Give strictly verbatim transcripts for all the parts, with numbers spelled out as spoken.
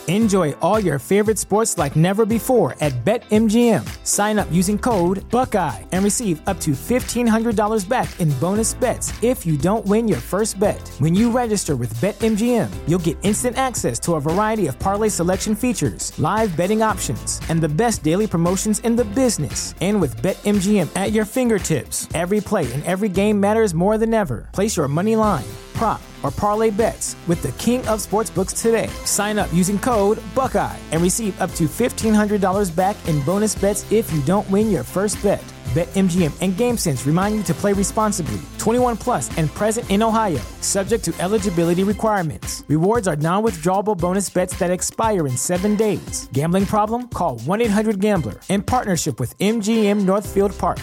Enjoy all your favorite sports like never before at BetMGM. Sign up using code Buckeye and receive up to fifteen hundred dollars back in bonus bets if you don't win your first bet. When you register with BetMGM, you'll get instant access to a variety of parlay selection features, live betting options, and the best daily promotions in the business. And with BetMGM at your fingertips, every play and every game matters more than ever. Place your money line, prop, or parlay bets with the king of sportsbooks today. Sign up using code Buckeye and receive up to fifteen hundred dollars back in bonus bets if you don't win your first bet. BetMGM and GameSense remind you to play responsibly. twenty-one plus and present in Ohio, subject to eligibility requirements. Rewards are non-withdrawable bonus bets that expire in seven days. Gambling problem? Call one eight hundred gambler in partnership with M G M Northfield Park.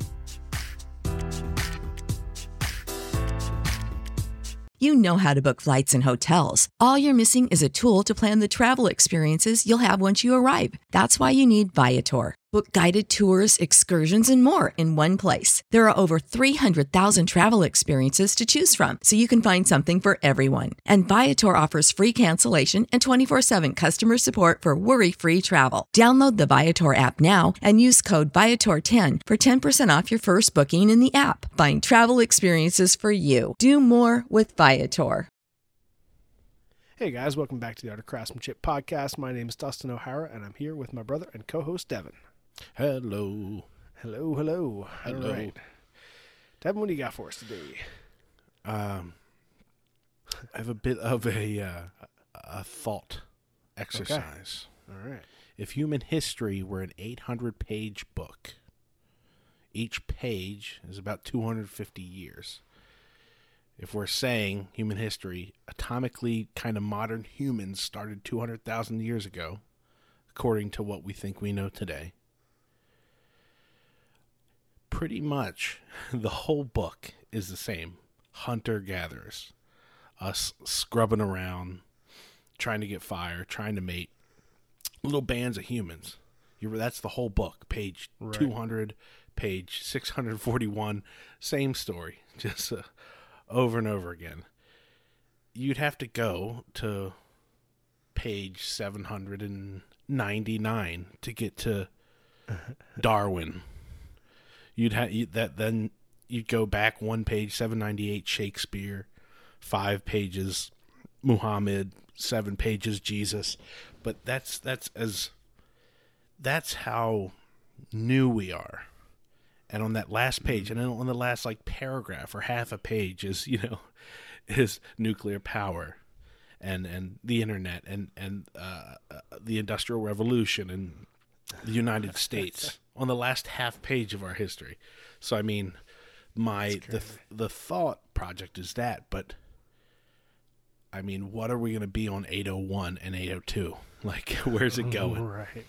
You know how to book flights and hotels. All you're missing is a tool to plan the travel experiences you'll have once you arrive. That's why you need Viator. Book guided tours, excursions, and more in one place. There are over three hundred thousand travel experiences to choose from, so you can find something for everyone. And Viator offers free cancellation and twenty-four seven customer support for worry-free travel. Download the Viator app now and use code Viator ten for ten percent off your first booking in the app. Find travel experiences for you. Do more with Viator. Hey guys, welcome back to the Art of Craftsmanship podcast. My name is Dustin O'Hara, and I'm here with my brother and co-host Devin. Hello. Hello, hello. Hello. All right. Devin, what do you got for us today? Um, I have a bit of a uh, a thought exercise. Okay. All right. If human history were an eight hundred page book, each page is about two hundred fifty years. If we're saying human history, atomically kind of modern humans started two hundred thousand years ago, according to what we think we know today, pretty much the whole book is the same. Hunter-gatherers, us scrubbing around, trying to get fire, trying to mate, little bands of humans. You, that's the whole book, page right. two hundred, page six hundred forty-one, same story, just uh, over and over again. You'd have to go to page seven hundred ninety-nine to get to Darwin. You'd have that then you'd go back one page, seven ninety-eight, Shakespeare, five pages, Muhammad, seven pages, Jesus. But that's that's as that's how new we are. And on that last page, and then on the last like paragraph or half a page is, you know, is nuclear power and and the internet and and uh, uh, the Industrial Revolution and the United States on the last half page of our history. So I mean, my the the thought project is that, but I mean, what are we going to be on eight oh one and eight oh two? Like, where's it going? Right.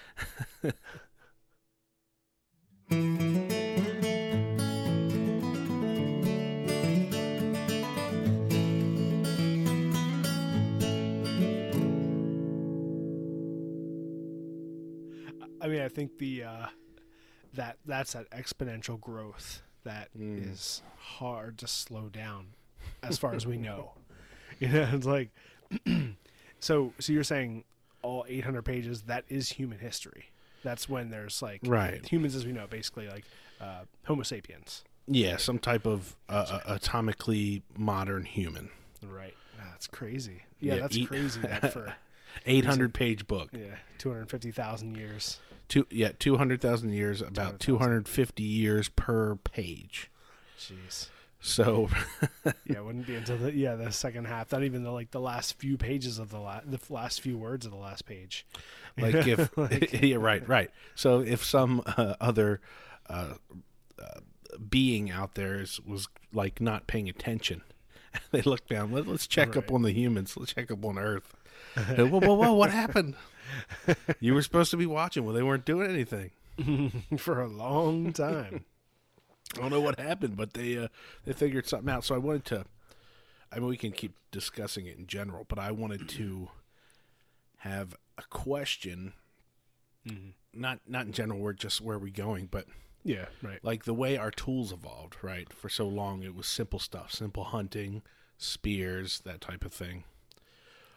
I mean, I think the uh, that that's that exponential growth that mm. is hard to slow down, as far as we know. You know, it's like so. So you're saying all eight hundred pages, that is human history. That's when there's like right. humans as we know, basically like uh, Homo sapiens. Yeah, some type of uh, uh, atomically modern human. Right. That's crazy. Yeah, yeah that's e- crazy. That for eight hundred page book. Yeah, two hundred fifty thousand years. Two yeah, two hundred thousand years. About two hundred fifty years per page. Jeez. So yeah, it wouldn't be until the yeah the second half. Not even the like the last few pages of the la- the last few words of the last page. Like if like, yeah right right. So if some uh, other uh, uh, being out there is, was like not paying attention, they look down. Let, let's check right. up on the humans. Let's check up on Earth. whoa, whoa, whoa! What happened? You were supposed to be watching. Well, they weren't doing anything for a long time. I don't know what happened, but they uh, they figured something out. So I wanted to. I mean, we can keep discussing it in general, but I wanted to have a question. Mm-hmm. Not not in general. We're just where are we going, but yeah, right. Like the way our tools evolved, right? For so long, it was simple stuff, simple hunting, spears, that type of thing.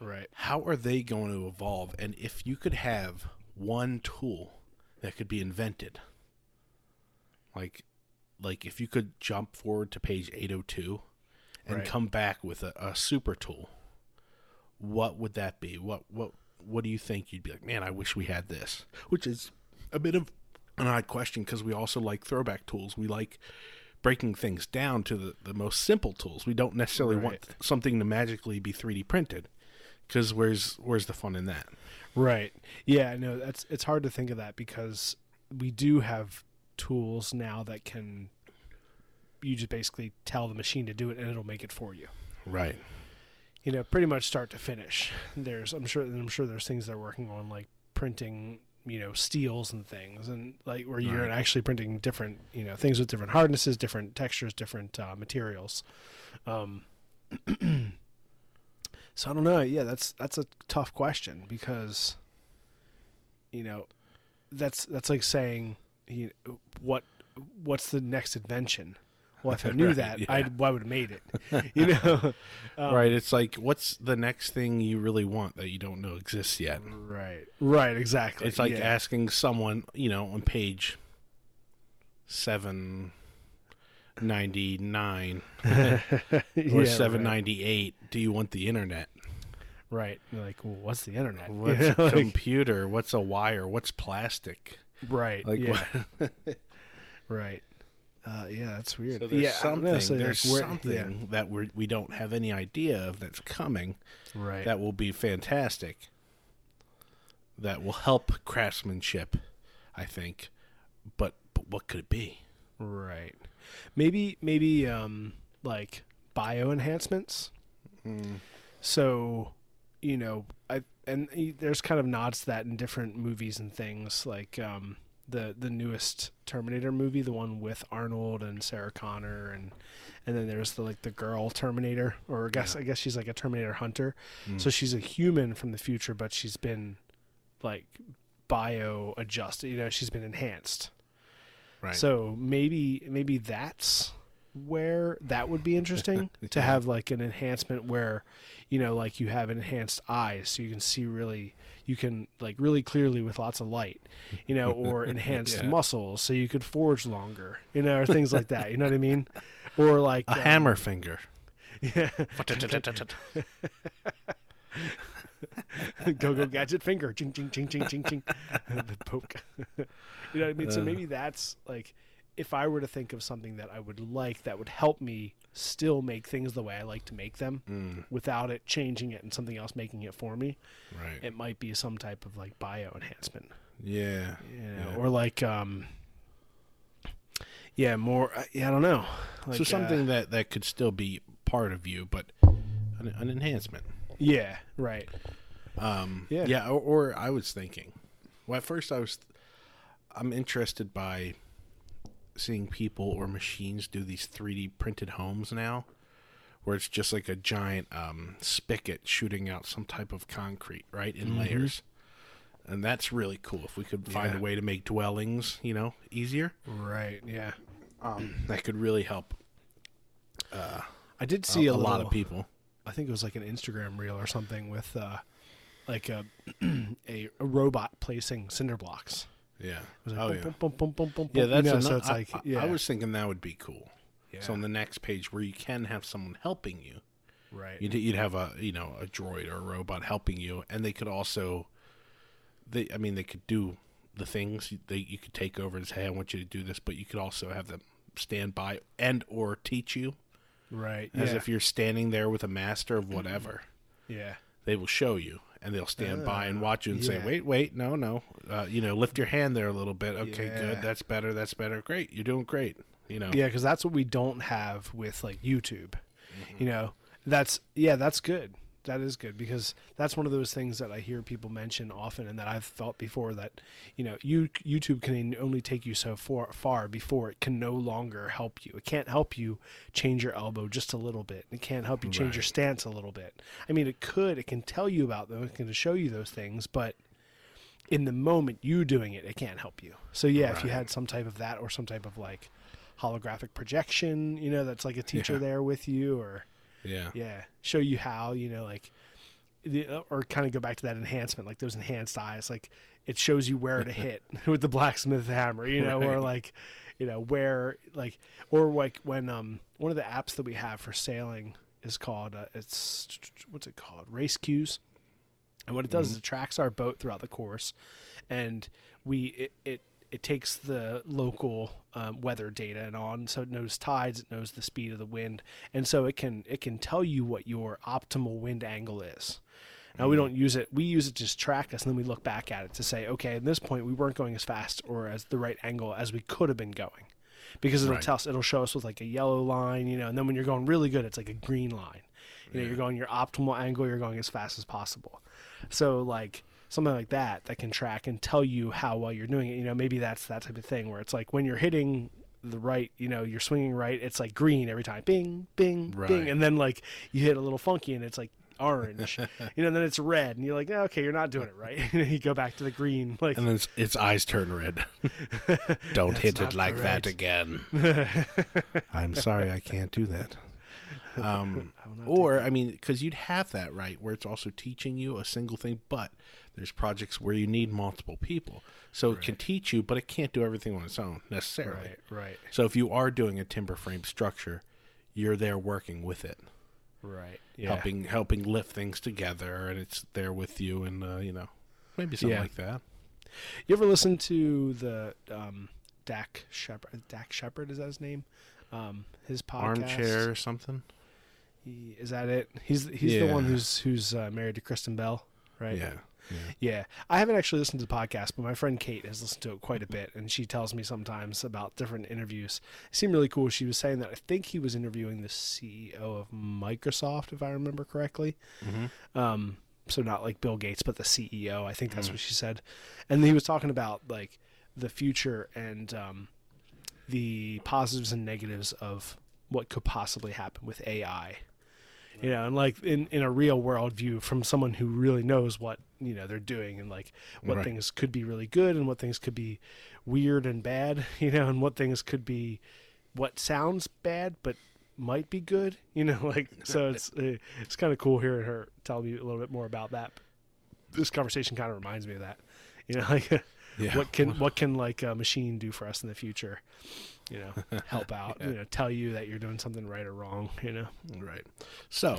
Right. How are they going to evolve? And if you could have one tool that could be invented, like, like if you could jump forward to page eight oh two and Right. come back with a, a super tool, what would that be? What what what do you think? You'd be like, man, I wish we had this. Which is a bit of an odd question because we also like throwback tools. We like breaking things down to the, the most simple tools. We don't necessarily Right. want something to magically be three D printed because where's where's the fun in that? Right. Yeah, no, that's it's hard to think of that because we do have tools now that can you just basically tell the machine to do it and it'll make it for you. Right. You know, pretty much start to finish. There's I'm sure I'm sure there's things they're working on like printing, you know, steels and things and like where you're Right. actually printing different, you know, things with different hardnesses, different textures, different uh, materials. Um So I don't know. Yeah, that's that's a tough question because, you know, that's that's like saying, you know, what what's the next invention? Well, if I knew Right, that, yeah. I I would have made it. You know, um, Right. It's like, what's the next thing you really want that you don't know exists yet? Right. Right. Exactly. It's like yeah. asking someone, you know, on page seven ninety nine or Yeah, seven right. ninety eight, do you want the internet? Right. You're like, well, what's the internet? You What's know, a like- computer? What's a wire? What's plastic? right. Like yeah. what? Right. Uh, yeah, that's weird. So there's yeah, I don't know, something, so, like, there's where- something that we we don't have any idea of that's coming yeah, right. that will be fantastic. That will help craftsmanship, I think. But but what could it be? Right. Maybe maybe um like bio enhancements. Mm. So, you know, I and y- there's kind of nods to that in different movies and things like um the the newest Terminator movie, the one with Arnold and Sarah Connor and and then there's the like the girl Terminator or I guess Yeah. I guess she's like a Terminator hunter. Mm. So she's a human from the future but she's been like bio adjusted, you know, she's been enhanced. Right. So maybe maybe that's where that would be interesting to Yeah. have like an enhancement where, you know, like you have enhanced eyes so you can see really you can like really clearly with lots of light, you know, or enhanced Yeah. muscles so you could forge longer, you know, or things like that. You know what I mean? Or like a um, hammer finger. Yeah. Go go gadget finger, ching ching ching ching ching ching, the poke. You know what I mean? So Uh. maybe that's like, if I were to think of something that I would like that would help me still make things the way I like to make them, Mm, without it changing it and something else making it for me, right. it might be some type of like bio enhancement, Yeah. you know, Yeah. or like um, yeah, more. uh, Yeah, I don't know. Like, so uh, something that, that could still be part of you, but an, an enhancement. yeah, right. Um, Yeah. yeah. Or, or I was thinking, well, at first I was, I'm interested by seeing people or machines do these three D printed homes now, where it's just like a giant um, spigot shooting out some type of concrete, right, in Mhm. layers. And that's really cool. If we could find Yeah. a way to make dwellings, you know, easier, Right. Yeah. um, that could really help I did a, see a, a lot little- of people. I think it was like an Instagram reel or something with uh, like a, a a robot placing cinder blocks. Yeah. It was like Oh boom, yeah. boom, boom, boom, boom, boom, Yeah, boom, that's you know, ano- so it's I- like I, yeah, I was thinking that would be cool. yeah, So on the next page where you can have someone helping you, right, you'd, you'd have a you know a droid or a robot helping you, and they could also, they I mean they could do the things they you could take over and say, hey, I want you to do this, but you could also have them stand by and or teach you right, as yeah, if you're standing there with a master of whatever. yeah, They will show you, and they'll stand by and Ah, watch you and say, yeah. wait, wait, no, no, uh, you know, lift your hand there a little bit. Okay, Yeah. good, that's better, that's better, great, you're doing great. You know, yeah, because that's what we don't have with like YouTube. Mm-hmm. You know, that's yeah, that's good. That is good because that's one of those things that I hear people mention often, and that I've felt before that, you know, you YouTube can only take you so far, far before it can no longer help you. It can't help you change your elbow just a little bit. It can't help you change your Right. stance a little bit. I mean, it could. It can tell you about them. It can show you those things, but in the moment you doing it, it can't help you. So yeah, if you Right. had some type of that or some type of like holographic projection, you know, that's like a teacher Yeah. there with you, or yeah, yeah, show you how, you know, like the, or kind of go back to that enhancement, like those enhanced eyes, like it shows you where to hit with the blacksmith hammer, you know, right. or like, you know, where like, or like when um one of the apps that we have for sailing is called uh, it's what's it called Race Cues, and what it does mm-hmm. is it tracks our boat throughout the course, and we it it, it takes the local um, weather data and on, so it knows tides, it knows the speed of the wind, and so it can it can tell you what your optimal wind angle is. Now, we don't use it. We use it to just track us, and then we look back at it to say, okay, at this point, we weren't going as fast or as the right angle as we could have been going. Because it'll right. tell us, it'll show us with like a yellow line, you know, and then when you're going really good, it's like a green line. You know, yeah. you're going your optimal angle, you're going as fast as possible. So, like, something like that that can track and tell you how well you're doing it. You know, maybe that's that type of thing where it's like when you're hitting the right, you know, you're swinging right, it's like green every time. Bing, bing, right. bing. And then, like, you hit a little funky, and it's like, orange, you know, and then it's red, and you're like, oh, okay, you're not doing it right. You go back to the green, like, and then its, its eyes turn red. Don't hit it like correct. that again. I'm sorry, I can't do that. Um, or I mean, because you'd have that right, where it's also teaching you a single thing, but there's projects where you need multiple people, so right. it can teach you, but it can't do everything on its own necessarily. Right, right. So if you are doing a timber frame structure, you're there working with it. Right. Yeah. Helping helping lift things together, and it's there with you, and uh, you know, maybe something yeah. like that. You ever listen to the um, Dak Shepard? Dak Shepard, is that his name? Um, his podcast, Armchair or something. He, is that it? He's he's yeah. the one who's who's uh, married to Kristen Bell, right? Yeah. Yeah. yeah, I haven't actually listened to the podcast, but my friend Kate has listened to it quite a bit, and she tells me sometimes about different interviews. It seemed really cool. She was saying that I think he was interviewing the C E O of Microsoft, if I remember correctly. Mm-hmm. Um, so not like Bill Gates, but the C E O. I think that's mm-hmm. what she said. And he was talking about like the future and um, the positives and negatives of what could possibly happen with A I. You know, and like in, in a real world view from someone who really knows what, you know, they're doing, and like what right. things could be really good and what things could be weird and bad, you know, and what things could be what sounds bad but might be good, you know, like, so it's it's kind of cool hearing her tell me a little bit more about that. This conversation kind of reminds me of that, you know, like yeah. what can what can like a machine do for us in the future? You know, help out, yeah. you know, tell you that you're doing something right or wrong, you know? Right. So,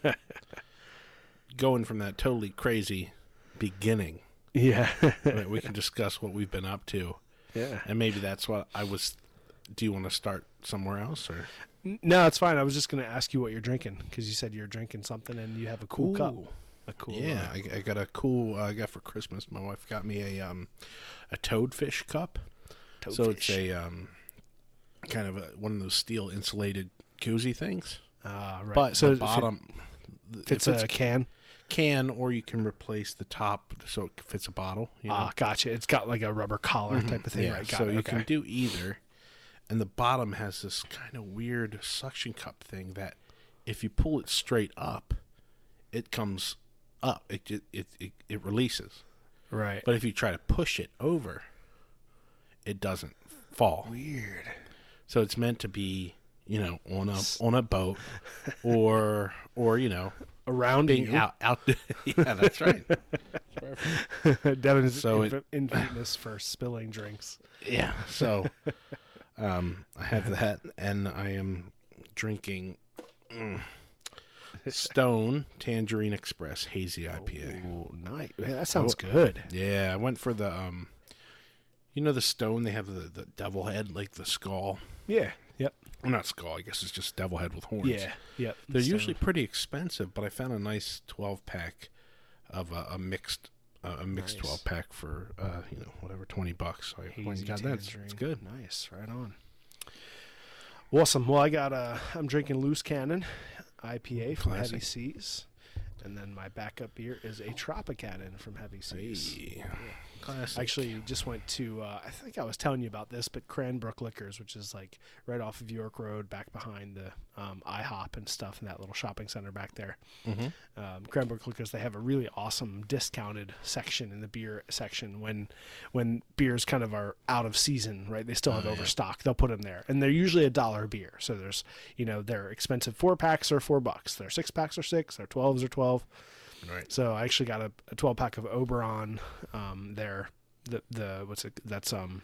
going from that totally crazy beginning, yeah, we can discuss what we've been up to. Yeah. And maybe that's what I was, do you want to start somewhere else? Or? No, it's fine. I was just going to ask you what you're drinking, because you said you're drinking something and you have a cool Ooh. cup. A cool, yeah, uh, I, I got a cool, uh, I got for Christmas, my wife got me a, um, a Toadfish cup. Toadfish. So it's a, um, kind of a, one of those steel insulated koozie things. Uh, right. But so the bottom it fits a can. Can, or you can replace the top so it fits a bottle. You know? Ah, gotcha. It's got like a rubber collar mm-hmm. type of thing, yeah, right? Got so it. you okay. can do either. And the bottom has this kind of weird suction cup thing that if you pull it straight up, it comes up. It it it, it, it releases. Right. But if you try to push it over, it doesn't fall. Weird. So it's meant to be, you know, on a on a boat, or or you know, around being you. out out. Yeah, that's right. Devin is so inf- it, infamous for spilling drinks. Yeah. So, um, I have that, and I am drinking mm, Stone Tangerine Express Hazy I P A. Oh, nice. Man, that sounds oh, good. Yeah, I went for the um. You know the Stone, they have the, the devil head, like the skull. Yeah, yep. Well, not skull, I guess it's just devil head with horns. Yeah, yep. They're Stone. Usually pretty expensive, but I found a nice twelve-pack of a, a mixed uh, a mixed nice. twelve-pack for, uh, you know, whatever, twenty bucks. So I went and got that. It's, it's good. Nice, right on. Awesome. Well, I got, uh, I'm drinking Loose Cannon I P A from Classic. Heavy Seas. And then my backup beer is a Tropicana from Heavy Seas. Hey. Yeah. Classic. Actually, just went to, uh, I think I was telling you about this, but Cranbrook Liquors, which is like right off of York Road, back behind the um, IHOP and stuff in that little shopping center back there. Mm-hmm. Um, Cranbrook Liquors, they have a really awesome discounted section in the beer section when when beers kind of are out of season, right? They still have oh, overstock. Yeah. They'll put them there. And they're usually a dollar a beer. So there's, you know, their expensive four packs are four bucks. Their six packs are six. Their twelves are twelve. Right. So I actually got a, a twelve pack of Oberon um, there. The the what's it? That's um.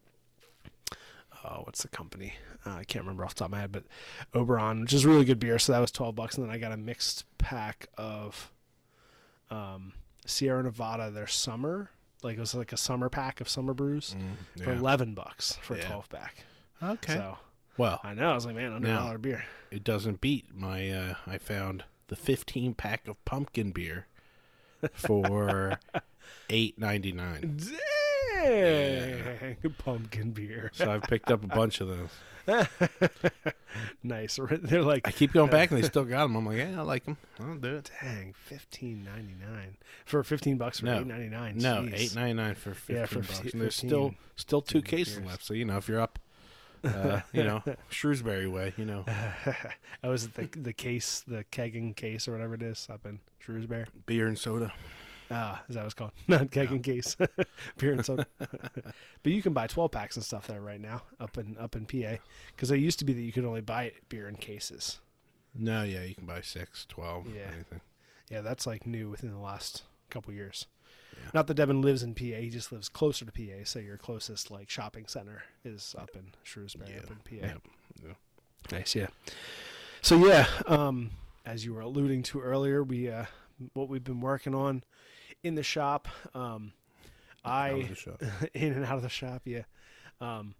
Oh, what's the company? Uh, I can't remember off the top of my head, but Oberon, which is really good beer. So that was twelve bucks, and then I got a mixed pack of um, Sierra Nevada, their summer. Like it was like a summer pack of summer brews Mm, yeah. for eleven bucks for Yeah. a twelve pack. Okay. So Well, I know I was like, man, under a Now- dollar beer. it doesn't beat my. Uh, I found the fifteen pack of pumpkin beer for eight ninety nine. Dang, pumpkin beer. So I've picked up a bunch of those. Nice. They're like, I keep going back and they still got them. I'm like, yeah, I like them. I'll do it. dang, fifteen ninety nine for fifteen bucks for No. eight ninety nine. No, eight ninety nine for fifteen Yeah, for bucks. fif- And there's fifteen. still still two fifteen cases beers. left. So you know, if you're up, uh, you know, Shrewsbury way, you know, I was at the the case, the kegging case or whatever it is up in Shrewsbury. beer and soda. Ah, is that what it's called? Not kegging case, beer and soda. But you can buy twelve packs and stuff there right now up in up in P A, because it used to be that you could only buy beer in cases. No, yeah, you can buy six, twelve, Yeah. anything. Yeah, that's like new within the last couple years. Yeah. Not that Devin lives in P A; he just lives closer to P A. So your closest like shopping center is up in Shrewsbury, Yeah. up in P A. Yep. Yeah. Nice, yeah. So yeah, um, as you were alluding to earlier, we uh, what we've been working on in the shop. Um, Out of I the shop. in and out of the shop, yeah. Um,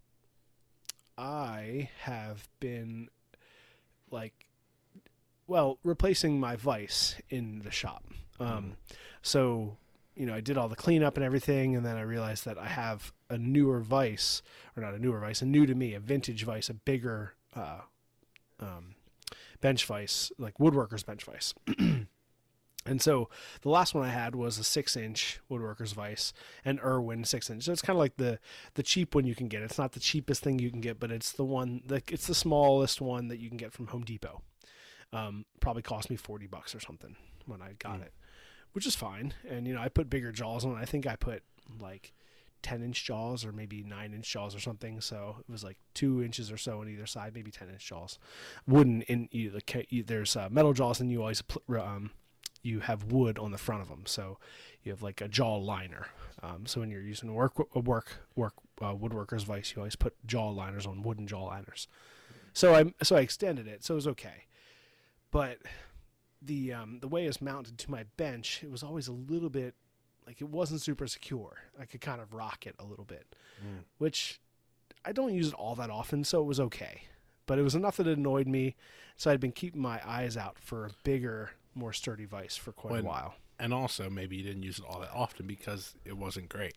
I have been like, well, replacing my vise in the shop. Um, so you know, I did all the cleanup and everything, and then I realized that I have a newer vise, or not a newer vise, a new to me, a vintage vise, a bigger uh, um, bench vise, like woodworker's bench vise. And so the last one I had was a six-inch woodworker's vise, an Irwin six-inch. So it's kind of like the the cheap one you can get. It's not the cheapest thing you can get, but it's the one, the, it's the smallest one that you can get from Home Depot. Um, probably cost me forty bucks or something when I got Mm. it, which is fine. And, you know, I put bigger jaws on it. I think I put like ten-inch jaws or maybe nine-inch jaws or something. So it was like two inches or so on either side, maybe ten-inch jaws. Wooden, in you, you, there's uh, metal jaws, and you always pl- um, you have wood on the front of them, so you have like a jaw liner. Um, so when you're using a work a work work uh, woodworker's vise, you always put jaw liners on wooden jaw liners. So I so I extended it, so it was okay. But the um, the way it's mounted to my bench, it was always a little bit like it wasn't super secure. I could kind of rock it a little bit, Mm. which I don't use it all that often, so it was okay. But it was enough that it annoyed me, so I'd been keeping my eyes out for a bigger, more sturdy vise for quite When- a while. And also, maybe you didn't use it all that often because it wasn't great.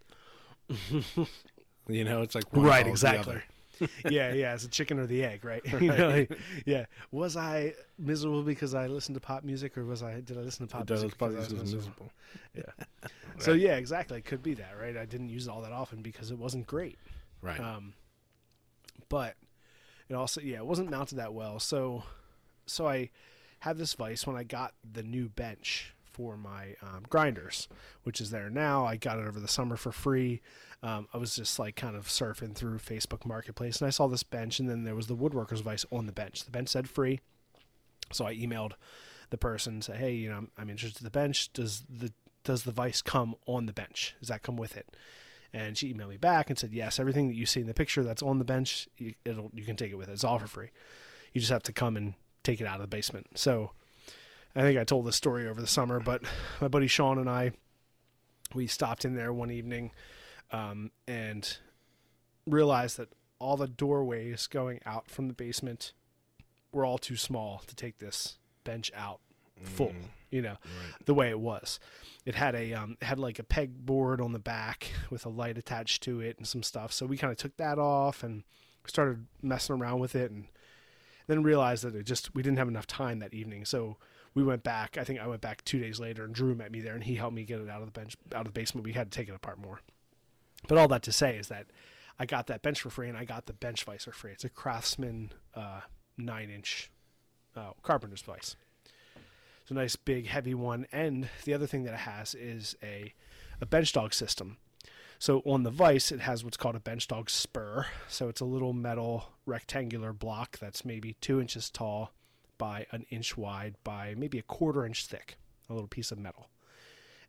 You know, it's like one Right, follows the exactly. other. yeah, yeah, it's a chicken or the egg, right? You know, like, yeah. Was I miserable because I listened to pop music, or was I did I listen to pop It does music probably because I was is miserable? miserable. Yeah. So yeah, exactly. It could be that, right? I didn't use it all that often because it wasn't great. Right. Um, but it also, yeah, it wasn't mounted that well. So, so I had this vise when I got the new bench for my um, grinders, which is there now. I got it over the summer for free. Um, I was just like kind of surfing through Facebook Marketplace, and I saw this bench, and then there was the woodworker's vise on the bench. The bench said free, so I emailed the person, say, hey, you know, I'm, I'm interested in the bench. Does the does the vise come on the bench? Does that come with it? And she emailed me back and said, yes, everything that you see in the picture that's on the bench, you, it'll, you can take it with it. It's all for free. You just have to come and take it out of the basement. So I think I told this story over the summer, but my buddy Sean and I, we stopped in there one evening um, and realized that all the doorways going out from the basement were all too small to take this bench out full, Mm. you know, Right. the way it was. It had a um, it had like a pegboard on the back with a light attached to it and some stuff. So we kind of took that off and started messing around with it, and then realized that it just we didn't have enough time that evening. So we went back. I think I went back two days later, and Drew met me there, and he helped me get it out of the bench, out of the basement. We had to take it apart more. But all that to say is that I got that bench for free, and I got the bench vise for free. It's a Craftsman uh, nine-inch uh, carpenter's vise. It's a nice, big, heavy one. And the other thing that it has is a, a bench dog system. So on the vise, it has what's called a bench dog spur. So it's a little metal rectangular block that's maybe two inches tall by an inch wide by maybe a quarter inch thick, a little piece of metal.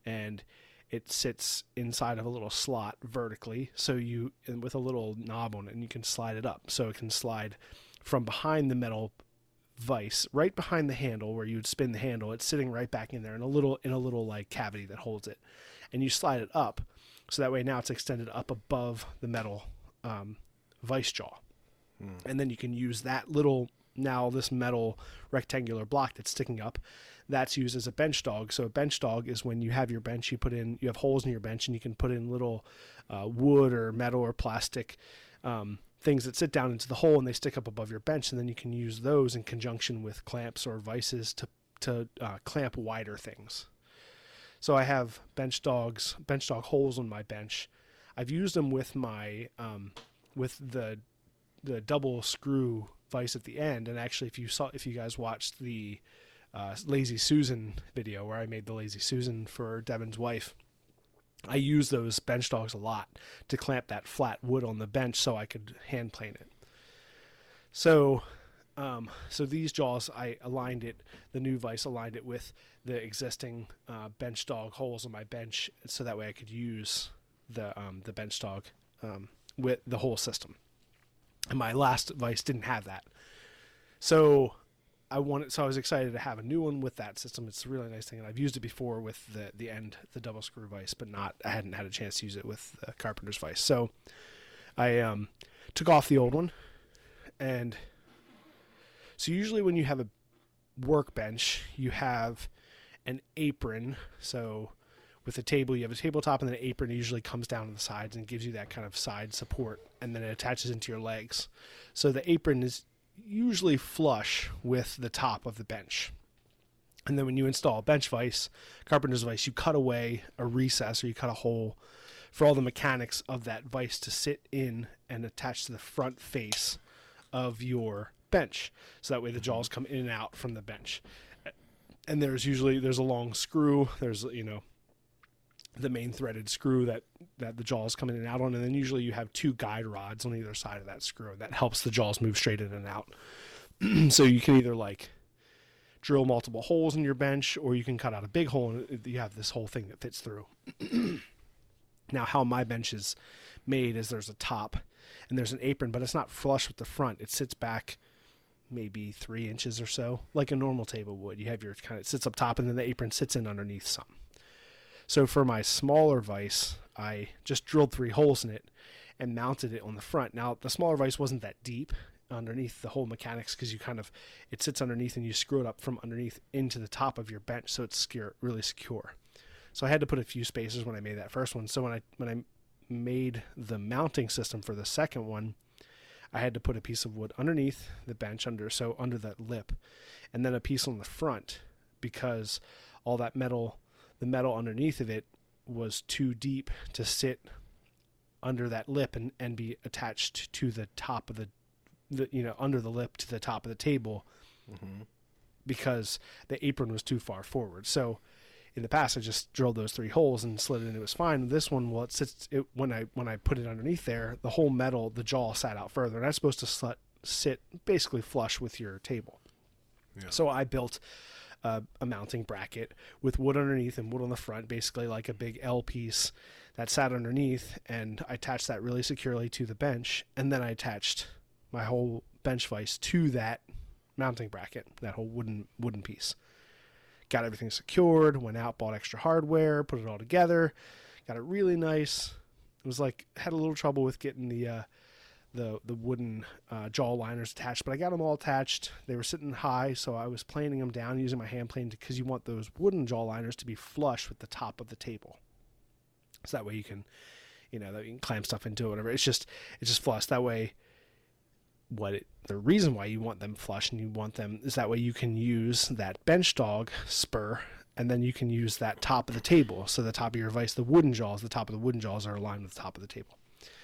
and it sits inside of a little slot vertically, so you and with a little knob on it, and you can slide it up, so it can slide from behind the metal vise, right behind the handle where you'd spin the handle. It's sitting right back in there in a little in a little like cavity that holds it, and you slide it up, so that way now it's extended up above the metal um, vise jaw, hmm. and then you can use that little now this metal rectangular block that's sticking up. That's used as a bench dog. So a bench dog is when you have your bench, you put in, you have holes in your bench, and you can put in little uh, wood or metal or plastic um, things that sit down into the hole, and they stick up above your bench. And then you can use those in conjunction with clamps or vices to to uh, clamp wider things. So I have bench dogs, bench dog holes on my bench. I've used them with my um, with the the double screw vise at the end. And actually, if you saw, if you guys watched the Uh, Lazy Susan video where I made the Lazy Susan for Devin's wife, I use those bench dogs a lot to clamp that flat wood on the bench so I could hand plane it. So, um, so these jaws, I aligned it, the new vise aligned it with the existing uh, bench dog holes on my bench, so that way I could use the um, the bench dog um, with the whole system. And my last vise didn't have that, so. I wanted, so I was excited to have a new one with that system. It's a really nice thing, and I've used it before with the the end, the double screw vise, but not, I hadn't had a chance to use it with the carpenter's vise. So I um, took off the old one, and so usually when you have a workbench, you have an apron. So with a table, you have a tabletop, and then an apron usually comes down to the sides and gives you that kind of side support, and then it attaches into your legs. So the apron is usually flush with the top of the bench. And then when you install a bench vise, carpenter's vise, you cut away a recess, or you cut a hole for all the mechanics of that vise to sit in and attach to the front face of your bench. So that way the jaws come in and out from the bench. And there's usually, there's a long screw, there's, you know, the main threaded screw that, that the jaws come in and out on, and then usually you have two guide rods on either side of that screw, and that helps the jaws move straight in and out. So you can either like drill multiple holes in your bench, or you can cut out a big hole and you have this whole thing that fits through. Now how my bench is made is there's a top and there's an apron, but it's not flush with the front. It sits back maybe three inches or so, like a normal table would. You have your kind of, it sits up top, and then the apron sits in underneath some. So for my smaller vise, I just drilled three holes in it and mounted it on the front. Now, the smaller vise wasn't that deep underneath the whole mechanics, because you kind of, it sits underneath and you screw it up from underneath into the top of your bench, so it's secure, really secure. So I had to put a few spacers when I made that first one. So when I when I made the mounting system for the second one, I had to put a piece of wood underneath the bench, under so under that lip, and then a piece on the front, because all that metal, the metal underneath of it was too deep to sit under that lip and, and be attached to the top of the, the, you know, under the lip to the top of the table, mm-hmm. because the apron was too far forward. So in the past, I just drilled those three holes and slid it in. It was fine. This one, well, it sits, it, when I, when I put it underneath there, the whole metal, the jaw sat out further, and that's supposed to sl- sit basically flush with your table. Yeah. So I built Uh, a mounting bracket with wood underneath and wood on the front, basically like a big L piece that sat underneath, and I attached that really securely to the bench, and then I attached my whole bench vise to that mounting bracket, that whole wooden wooden piece. Got everything secured, went out, bought extra hardware, put it all together, got it really nice. It was like, had a little trouble with getting the uh, the the wooden uh, jaw liners attached, but I got them all attached. They were sitting high, so I was planing them down using my hand plane, because you want those wooden jaw liners to be flush with the top of the table, so that way you can, you know, that you can clamp stuff into it, whatever. It's just it's just flush. That way, what it, the reason why you want them flush and you want them is that way you can use that bench dog spur, and then you can use that top of the table. So the top of your vise, the wooden jaws, the top of the wooden jaws are aligned with the top of the table.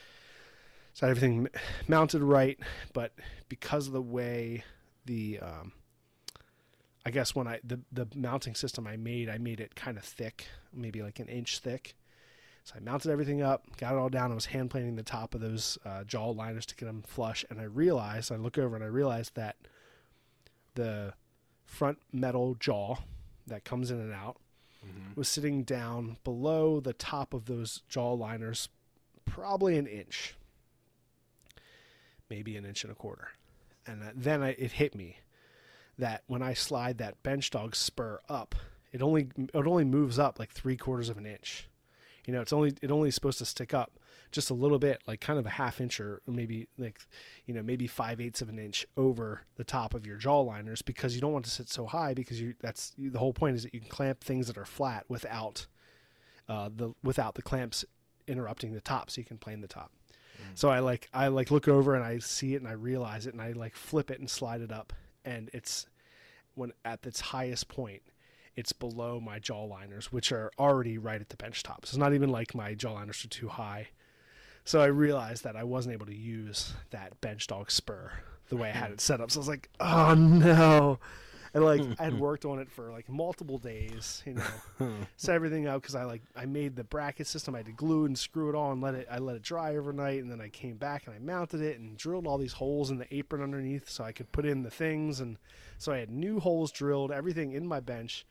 So everything mounted right, but because of the way the, um, I guess when I, the, the mounting system I made, I made it kind of thick, maybe like an inch thick. So I mounted everything up, got it all down. I was hand planing the top of those uh, jaw liners to get them flush. And I realized, I look over and I realized that the front metal jaw that comes in and out mm-hmm. was sitting down below the top of those jaw liners, probably an inch, maybe an inch and a quarter. And then I, it hit me that when I slide that bench dog spur up, it only it only moves up like three quarters of an inch. You know, it's only it only is supposed to stick up just a little bit, like kind of a half inch or maybe like, you know, maybe five eighths of an inch over the top of your jaw liners, because you don't want to sit so high, because you that's the whole point is that you can clamp things that are flat without uh, the without the clamps interrupting the top, so you can plane the top. Mm. So I like I like look over and I see it and I realize it and I like flip it and slide it up, and it's when at its highest point, it's below my jaw liners, which are already right at the bench top. So it's not even like my jaw liners are too high. So I realized that I wasn't able to use that bench dog spur the way I had it set up. So I was like, oh no. And like I had worked on it for like multiple days, you know, set everything up, because I like I made the bracket system. I had to glue and screw it all and let it I let it dry overnight, and then I came back and I mounted it and drilled all these holes in the apron underneath so I could put in the things. And so I had new holes drilled, everything in my bench.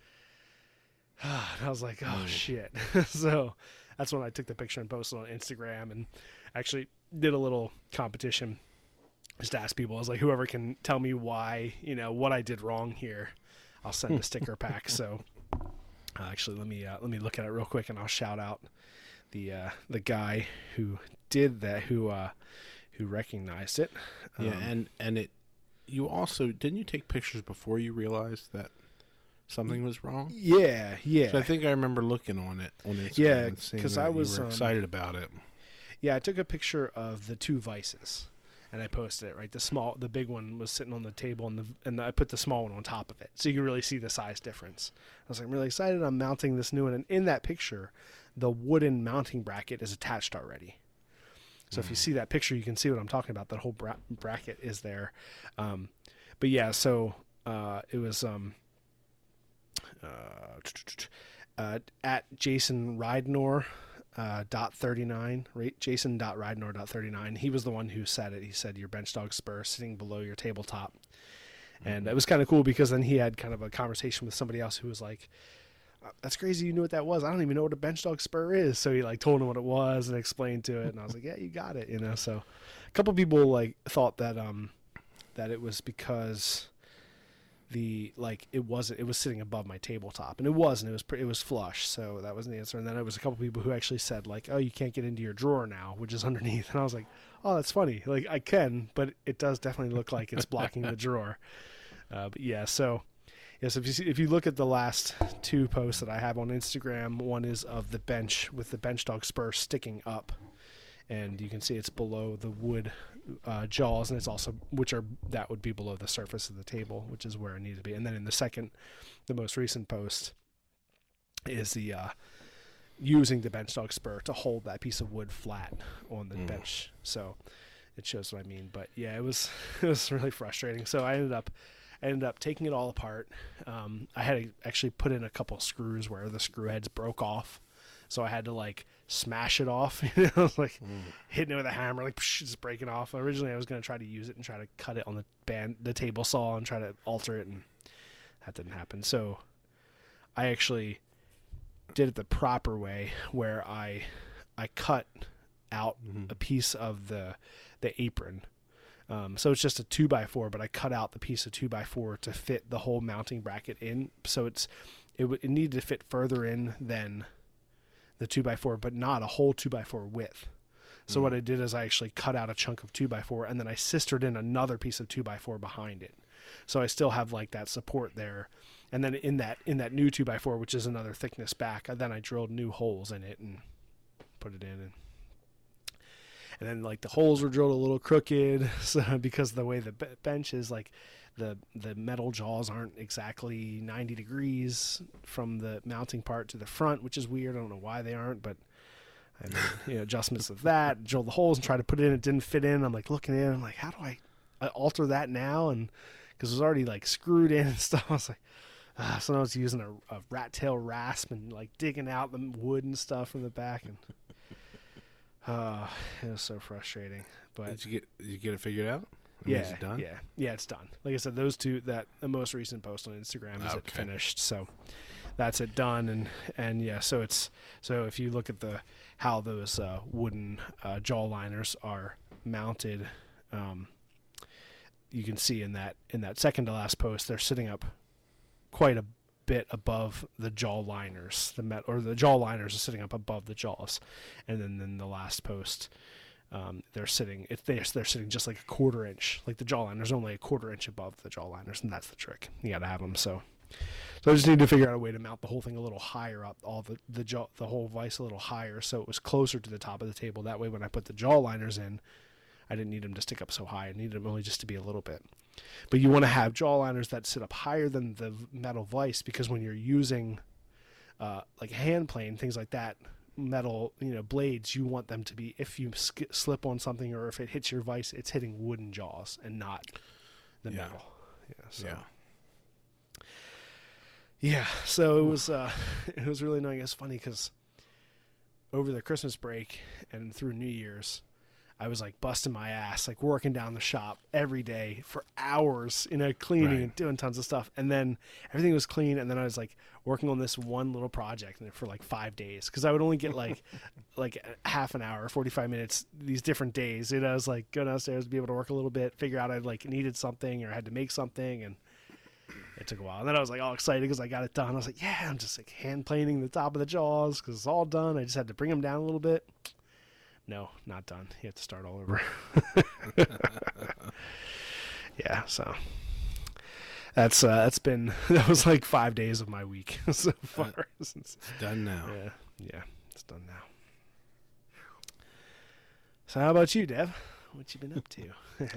And I was like, oh shit. So that's when I took the picture and posted on Instagram, and actually did a little competition. Just ask people. I was like, whoever can tell me why, you know, what I did wrong here, I'll send a sticker pack. So uh, actually, let me uh, let me look at it real quick, and I'll shout out the uh, the guy who did that, who uh, who recognized it. Um, yeah, and and it. You also didn't you take pictures before you realized that something was wrong? Yeah, yeah. So I think I remember looking on it on Instagram. Yeah, because I was you were um, excited about it. Yeah, I took a picture of the two vices, and I posted it. Right, the small, the big one was sitting on the table, and the and I put the small one on top of it, so you can really see the size difference. I was like, I'm really excited. I'm mounting this new one, and in that picture, the wooden mounting bracket is attached already. So mm. if you see that picture, you can see what I'm talking about. That whole bra- bracket is there. Um, but yeah, so uh, it was. Um, Uh, uh, at Jason Ridenour uh, dot thirty nine, right? Jason dot Ridenour dot thirty nine. He was the one who said it. He said your bench dog spur sitting below your tabletop, mm-hmm. and it was kind of cool, because then he had kind of a conversation with somebody else who was like, "That's crazy, you knew what that was. I don't even know what a bench dog spur is." So he like told him what it was and explained to it, and I was like, "Yeah, you got it," you know. So a couple people like thought that um that it was because the like it wasn't it was sitting above my tabletop, and it wasn't. It was pre- it was flush, so that was the answer. And then there was a couple people who actually said like, "Oh, you can't get into your drawer now," which is underneath. And I was like, "Oh, that's funny. Like I can, but it does definitely look like it's blocking the drawer." Uh, but yeah, so yes, if you see, if you look at the last two posts that I have on Instagram, one is of the bench with the bench dog spur sticking up, and you can see it's below the wood uh, jaws, and it's also, which are, that would be below the surface of the table, which is where it needs to be. And then in the second, the most recent post is the uh, using the bench dog spur to hold that piece of wood flat on the mm. bench. So it shows what I mean. But yeah, it was it was really frustrating. So I ended up I ended up taking it all apart. Um, I had to actually put in a couple of screws where the screw heads broke off. So I had to like smash it off, you know, like mm. hitting it with a hammer, like psh, just breaking off. Originally, I was going to try to use it and try to cut it on the band, the table saw, and try to alter it, and that didn't happen. So I actually did it the proper way, where I I cut out mm-hmm. a piece of the the apron. Um, so it's just a two by four, but I cut out the piece of two by four to fit the whole mounting bracket in. So it's it, w- it needed to fit further in than the two by four, but not a whole two by four width. So mm. what I did is I actually cut out a chunk of two by four, and then I sistered in another piece of two by four behind it. So I still have like that support there. And then in that, in that new two by four, which is another thickness back, then I drilled new holes in it and put it in. And, and then like the holes were drilled a little crooked, so because the way the b- bench is, like the, the metal jaws aren't exactly ninety degrees from the mounting part to the front, which is weird. I don't know why they aren't, but I made, you know, adjustments of that, drilled the holes and tried to put it in. It didn't fit in. I'm like looking in, I'm like, how do I, I alter that now? And because it was already like screwed in and stuff. I was like, ah, so I was using a, a rat tail rasp and like digging out the wood and stuff from the back, and uh, it was so frustrating. But did you get did you get it figured out? I yeah, mean, is it done? yeah, yeah, it's done. Like I said, those two, that the most recent post on Instagram is okay. it finished. So that's it done. And and yeah, so it's so if you look at the how those uh, wooden uh, jaw liners are mounted, um, you can see in that in that second to last post they're sitting up quite a bit above the jaw liners. The met or the jaw liners are sitting up above the jaws, and then then the last post. Um, they're sitting. If they they're sitting just like a quarter inch, like the jaw liners only a quarter inch above the jaw liners, and that's the trick. You got to have them. So, so I just need to figure out a way to mount the whole thing a little higher up, all the the jaw, the whole vise a little higher, so it was closer to the top of the table. That way, when I put the jaw liners in, I didn't need them to stick up so high. I needed them only just to be a little bit. But you want to have jaw liners that sit up higher than the metal vise, because when you're using uh, like a hand plane, things like that. Metal, you know, blades, you want them to be, if you sk- slip on something or if it hits your vise, it's hitting wooden jaws and not the yeah. metal. Yeah. So. Yeah. Yeah. So it was, uh, it was really annoying. It's funny because over the Christmas break and through New Year's, I was like busting my ass, like working down the shop every day for hours, you know, cleaning right. and doing tons of stuff. And then everything was clean. And then I was like working on this one little project for like five days. Cause I would only get like, like half an hour, forty-five minutes, these different days. You know, I was like go downstairs, be able to work a little bit, figure out I like needed something or had to make something. And it took a while. And then I was like all excited because I got it done. I was like, yeah, I'm just like hand planing the top of the jaws cause it's all done. I just had to bring them down a little bit. No, not done. You have to start all over. Yeah, so that's uh, that's been that was like five days of my week so far. Uh, it's done now. Yeah, yeah, it's done now. So how about you, Dev? What you been up to?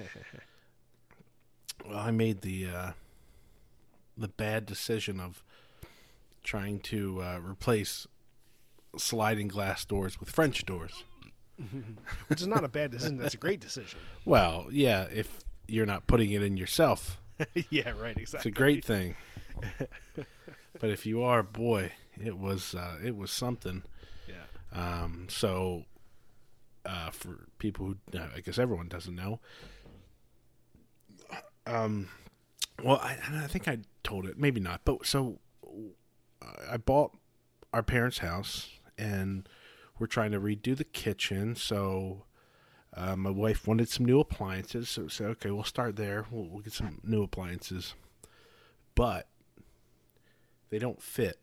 Well, I made the uh, the bad decision of trying to uh, replace sliding glass doors with French doors. Which is not a bad decision. That's a great decision. Well, yeah, if you're not putting it in yourself. Yeah, right, exactly. It's a great thing. But if you are, boy, it was uh, it was something. Yeah. Um, so, uh, for people who, uh, I guess everyone doesn't know, um, well, I, I think I told it, maybe not, but so uh, I bought our parents' house, and we're trying to redo the kitchen, so uh, my wife wanted some new appliances, so we said, okay, we'll start there. We'll, we'll get some new appliances. But they don't fit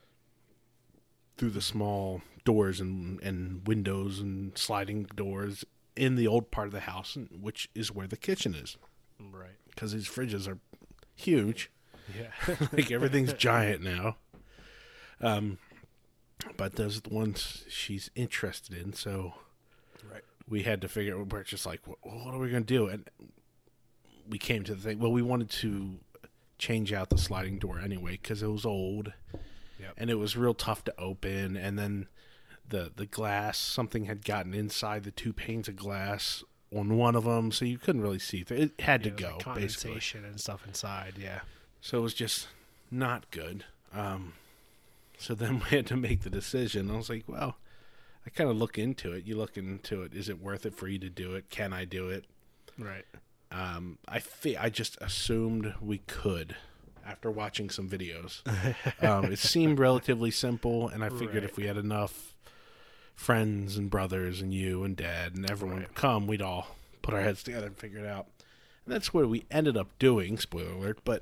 through the small doors and, and windows and sliding doors in the old part of the house, which is where the kitchen is. Right. Because these fridges are huge. Yeah. Like everything's giant now. Um. But those are the ones she's interested in, so right. we had to figure out, we're just like, what, what are we going to do? And we came to the thing, well, we wanted to change out the sliding door anyway, because it was old, yep. and it was real tough to open, and then the, the glass, something had gotten inside the two panes of glass on one of them, so you couldn't really see through. It had yeah, to go, like condensation basically. and stuff inside, yeah. So it was just not good. Um So then we had to make the decision. I was like, well, I kind of look into it. You look into it. Is it worth it for you to do it? Can I do it? Right. Um, I fe- I just assumed we could after watching some videos. um, it seemed relatively simple, and I figured right. if we had enough friends and brothers and you and Dad and everyone right. would come, we'd all put our heads together and figure it out. And that's what we ended up doing, spoiler alert, but...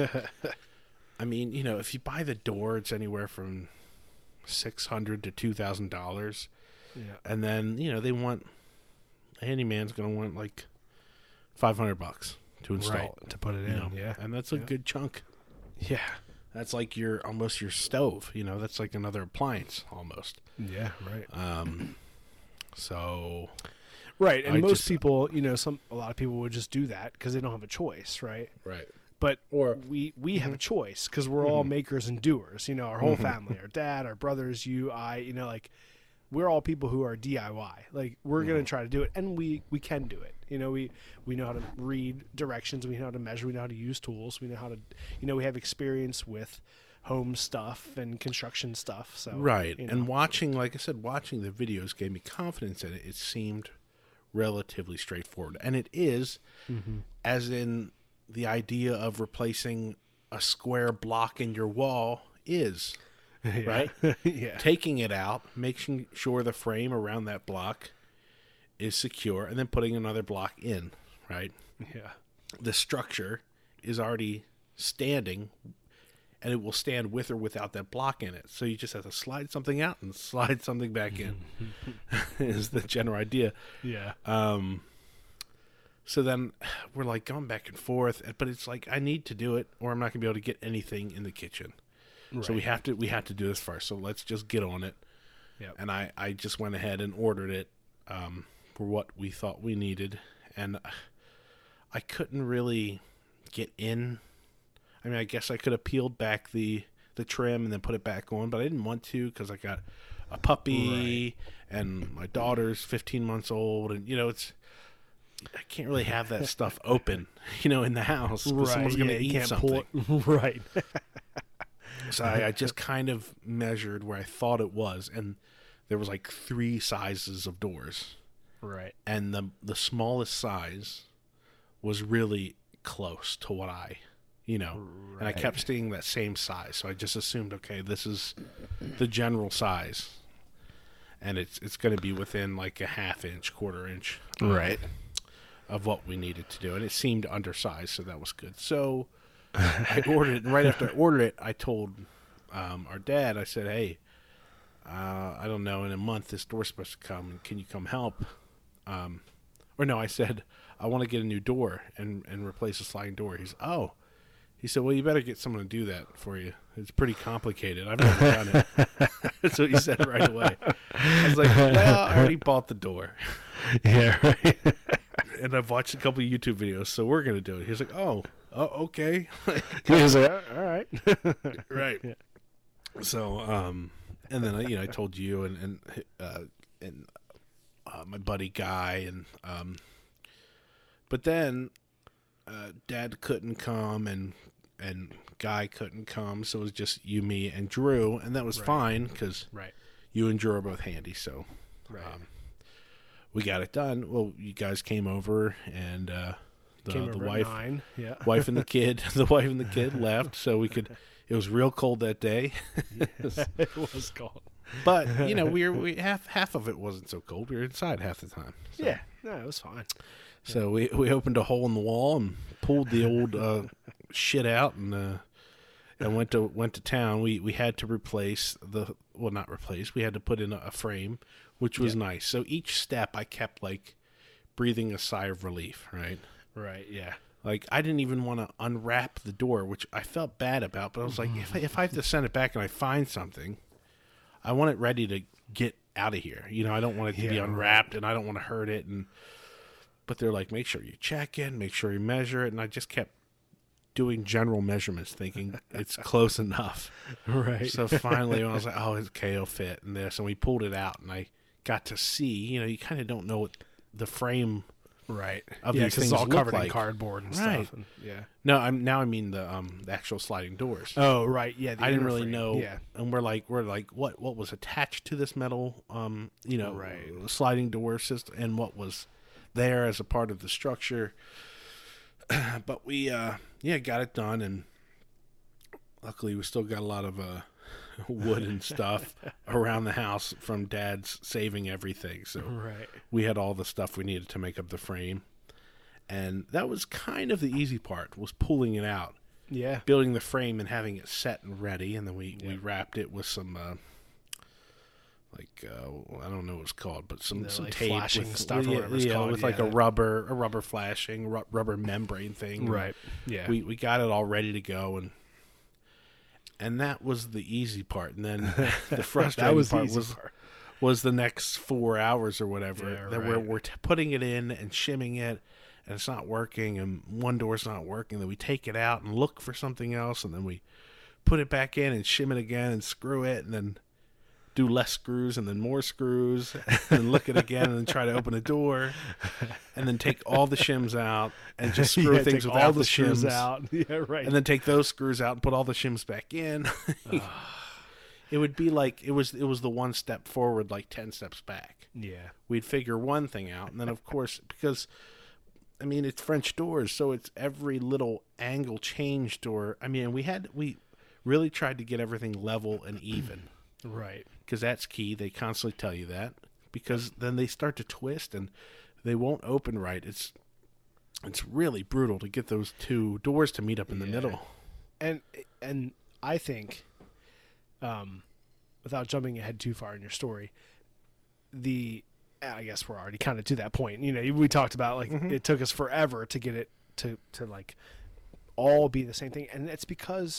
I mean, you know, if you buy the door, it's anywhere from six hundred to two thousand dollars. Yeah. And then, you know, they want, a handyman's going to want like five hundred bucks to install right. it. To put it in, know? yeah. And that's a yeah. good chunk. Yeah. That's like your, almost your stove, you know, that's like another appliance almost. Yeah, right. Um, so. Right. And I most just, people, you know, some, a lot of people would just do that because they don't have a choice, right? Right. But or we, we mm-hmm. have a choice because we're mm-hmm. all makers and doers, you know, our whole mm-hmm. family, our dad, our brothers, you, I, you know, like we're all people who are D I Y. Like we're mm-hmm. going to try to do it, and we, we can do it. You know, we, we know how to read directions. We know how to measure. We know how to use tools. We know how to, you know, we have experience with home stuff and construction stuff. So right. You know. And watching, like I said, watching the videos gave me confidence in it. It seemed relatively straightforward. And it is, mm-hmm. as in... the idea of replacing a square block in your wall is. right? Yeah. Taking it out, making sure the frame around that block is secure, and then putting another block in, right? Yeah. The structure is already standing, and it will stand with or without that block in it. So you just have to slide something out and slide something back in is the general idea. Yeah. Um, so then we're like going back and forth, but it's like, I need to do it or I'm not going to be able to get anything in the kitchen. Right. So we have to we have to do this first. So let's just get on it. Yep. And I, I just went ahead and ordered it um, for what we thought we needed. And I couldn't really get in. I mean, I guess I could have peeled back the, the trim and then put it back on, but I didn't want to because I got a puppy right. and my daughter's fifteen months old. And, you know, it's I can't really have that stuff open, you know, in the house. Right. Someone's going to yeah, eat you can't something. Pull it. Right. So I, I just kind of measured where I thought it was, and there was like three sizes of doors. Right. And the the smallest size was really close to what I, you know, right. and I kept seeing that same size. So I just assumed, okay, this is the general size, and it's it's going to be within like a half inch, quarter inch, um, right, of what we needed to do, and it seemed undersized, so that was good. So I ordered it, and right after I ordered it, I told um, our dad, I said, hey, uh, I don't know, in a month this door's supposed to come, can you come help? Um, or no, I said, I want to get a new door and, and replace a sliding door. He's, oh. He said, well, you better get someone to do that for you. It's pretty complicated. I've never done it. That's what he said right away. I was like, well, I already bought the door. Yeah, right. And I've watched a couple of YouTube videos, so we're going to do it. He's like, oh, oh okay. He was like, all right. Right. Yeah. So, um, and then, you know, I told you and, and, uh, and uh, my buddy Guy, and, um, but then uh, Dad couldn't come and, and Guy couldn't come, so it was just you, me, and Drew, and that was right. fine because right. you and Drew are both handy, so right. um, we got it done. Well, you guys came over, and uh, the, came the over wife, at nine. Yeah. wife and the kid, the wife and the kid left, so we could. It was real cold that day. Yes, it was cold, but you know, we were we half half of it wasn't so cold. We were inside half the time. So. Yeah, no, it was fine. So we we opened a hole in the wall and pulled the old uh, shit out and uh, and went to went to town. We we had to replace the well not replace. We had to put in a, a frame, which was yeah. nice. So each step I kept like breathing a sigh of relief. Right. Right. Yeah. Like I didn't even want to unwrap the door, which I felt bad about. But I was like, if I, if I have to send it back and I find something, I want it ready to get out of here. You know, I don't want it to yeah, be unwrapped, right. and I don't want to hurt it. And but they're like, make sure you check it, make sure you measure it, and I just kept doing general measurements, thinking it's close enough. Right. So finally, I was like, oh, it's okay, it'll fit in this, and we pulled it out, and I got to see. You know, you kind of don't know what the frame. Right. Of yeah, these because it's things all look covered like. in cardboard and Right. stuff. And, yeah. No, I'm now I mean the um the actual sliding doors. Oh, right. Yeah. I didn't really frame. know. Yeah. And we're like we're like what what was attached to this metal um you know Right. sliding door system and what was there as a part of the structure. But we uh yeah got it done, and luckily we still got a lot of uh wood and stuff around the house from Dad's saving everything. So right. we had all the stuff we needed to make up the frame. And that was kind of the easy part, was pulling it out. Yeah. Building the frame and having it set and ready. And then we, Yeah. we wrapped it with some, uh, like, uh, I don't know what it's called, but some, The, some like, tape. flashing with, stuff or yeah, whatever it's yeah, called, with like yeah. a rubber, a rubber flashing, ru- rubber membrane thing. Right. Yeah. We, we got it all ready to go. And and that was the easy part. And then the frustrating that was part the easy was... part. was the next four hours or whatever Yeah, that right. we're, we're t- putting it in and shimming it, and it's not working, and one door's not working. Then we take it out and look for something else, and then we put it back in and shim it again and screw it, and then do less screws and then more screws, and look at it again and then try to open a door, and then take all the shims out and just screw yeah, things take without all the, the screws shims out. Yeah, right. and then take those screws out and put all the shims back in. It would be like it was it was the one step forward, like ten steps back. yeah. We'd figure one thing out, and then of course, because I mean it's French doors, so it's every little angle changed. Or I mean, we had we really tried to get everything level and even. Right. Because that's key. They constantly tell you that. Because then they start to twist and they won't open right. It's it's really brutal to get those two doors to meet up in the Yeah. middle. And and I think, um, without jumping ahead too far in your story, the I guess we're already kind of to that point. You know, we talked about like Mhm. it took us forever to get it to to like all be the same thing, and it's because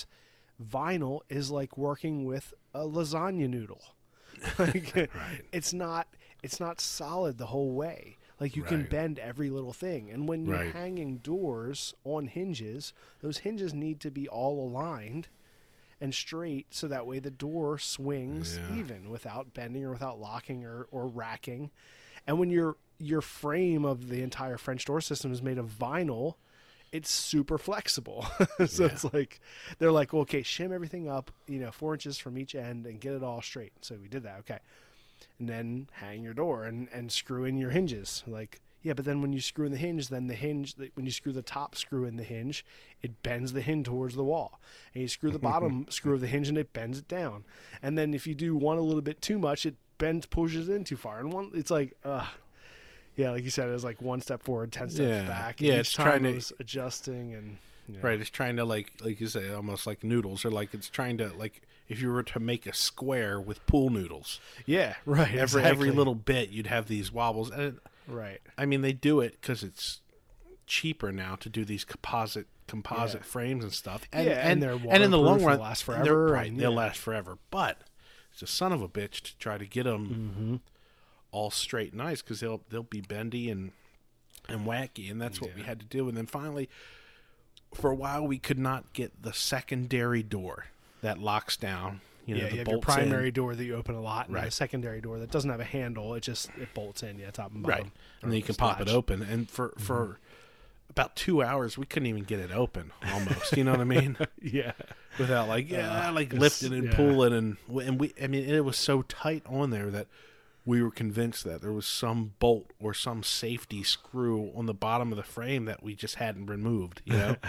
vinyl is like working with a lasagna noodle. Like, Right. it's not it's not solid the whole way. Like you can Right. bend every little thing, and when you're Right. hanging doors on hinges, those hinges need to be all aligned and straight, so that way the door swings Yeah. even without bending or without locking or, or racking. And when your your frame of the entire French door system is made of vinyl, it's super flexible. So Yeah. it's like they're like, well, okay, shim everything up, you know, four inches from each end and get it all straight. So we did that, okay. And then hang your door and, and screw in your hinges. Like, yeah, but then when you screw in the hinge, then the hinge, when you screw the top screw in the hinge, it bends the hinge towards the wall. And you screw the bottom screw of the hinge and it bends it down. And then if you do one a little bit too much, it bends, pushes in too far. And one, it's like, uh yeah, like you said, it was like one step forward, ten steps Yeah. back. Yeah, And it's each time trying it to- was adjusting and yeah. Right, it's trying to like, like you say, almost like noodles, or like it's trying to like if you were to make a square with pool noodles. Yeah, right. Every exactly. every little bit, you'd have these wobbles, and it, right. I mean they do it because it's cheaper now to do these composite composite Yeah. frames and stuff. And, Yeah, and and they're and in the long waterproof, run, they'll last they're- forever, Right, and they'll yeah. last forever. But it's a son of a bitch to try to get them Mm-hmm. all straight and nice because they'll they'll be bendy and and wacky, and that's what we Yeah. had to do. And then finally, for a while, we could not get the secondary door that locks down. You know, Yeah, the you have your bolts in. primary door that you open a lot, and Right. a secondary door that doesn't have a handle. It just it bolts in, yeah, top and bottom. Right, and then you can pop it open. And for for about two hours, we couldn't even get it open. Almost, you know what I mean? Yeah, Without like yeah, Uh, like it's- lifting and yeah. pulling and and we. I mean, it was so tight on there that we were convinced that there was some bolt or some safety screw on the bottom of the frame that we just hadn't removed. You know,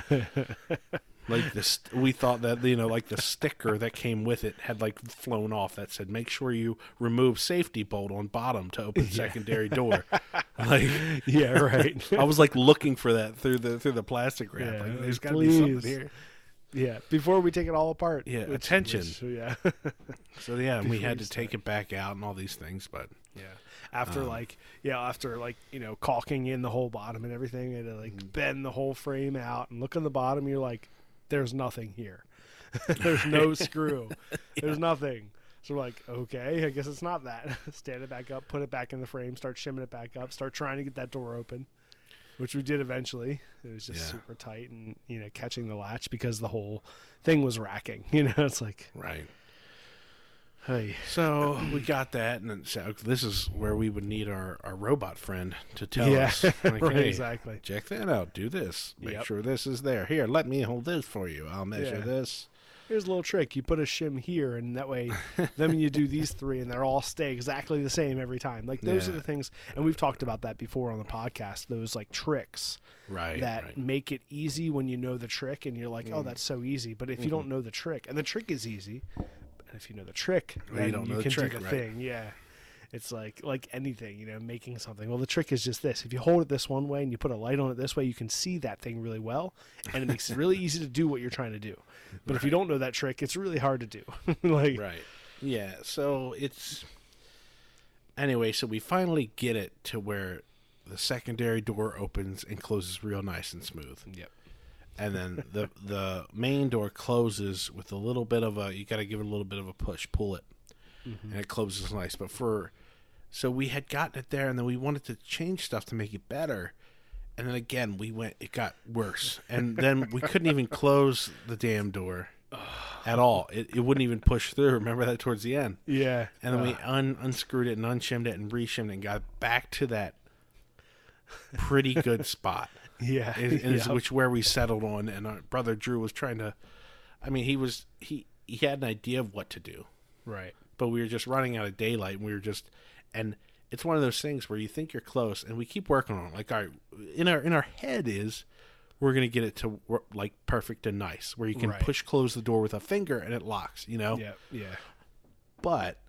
like this, we thought that you know, like the sticker that came with it had like flown off that said, "Make sure you remove safety bolt on bottom to open secondary door." Like, yeah, right. I was like looking for that through the through the plastic wrap. Yeah, like, there's got to be something please. here. Yeah, before we take it all apart. Yeah, which- attention. which- yeah, So yeah, and we Before had you to take start. it back out and all these things, but yeah. After Um, like yeah, after like you know caulking in the whole bottom and everything, and to like Mm-hmm. bend the whole frame out and look on the bottom, you're like, there's nothing here. There's no screw. There's nothing. So we're like, okay, I guess it's not that. Stand it back up, put it back in the frame, start shimming it back up, start trying to get that door open, which we did eventually. It was just Yeah. super tight and, you know, catching the latch because the whole thing was racking. You know, it's like, right. hey, So we got that, and then, so this is where we would need our, our robot friend to tell yeah, us, like, right, hey, exactly. check that out, do this, make Yep. sure this is there. Here, let me hold this for you. I'll measure Yeah. this. Here's a little trick. You put a shim here, and that way, then you do these three, and they're all stay exactly the same every time. Like, those Yeah. are the things, and we've talked about that before on the podcast, those, like, tricks Right. that right. make it easy when you know the trick, and you're like, oh, that's so easy. But if you don't know the trick, and the trick is easy, and if you know the trick, Well, you then don't you know the can trick, do the right. thing. Yeah. It's like like anything, you know, making something. Well, the trick is just this. If you hold it this one way and you put a light on it this way, you can see that thing really well, and it makes it really easy to do what you're trying to do. But if you don't know that trick, it's really hard to do. like, Right. Yeah. So it's anyway. So we finally get it to where the secondary door opens and closes real nice and smooth. Yep. And then the the main door closes with a little bit of a. You got to give it a little bit of a push, pull it, Mm-hmm. and it closes nice. But for so we had gotten it there, and then we wanted to change stuff to make it better. And then again, we went. It got worse, and then we couldn't even close the damn door at all. It it wouldn't even push through. Remember that towards the end. Yeah. And then we Uh, un- unscrewed it and unshimmed it and reshimmed it and got back to that pretty good spot. yeah. Is, is Yep. which where we settled on, and our brother Drew was trying to. I mean, he was he he had an idea of what to do, Right. but we were just running out of daylight, and we were just and it's one of those things where you think you're close, and we keep working on it. Like our in our in our head is we're going to get it to work like perfect and nice, where you can Right. push close the door with a finger and it locks, you know? Yeah, yeah. But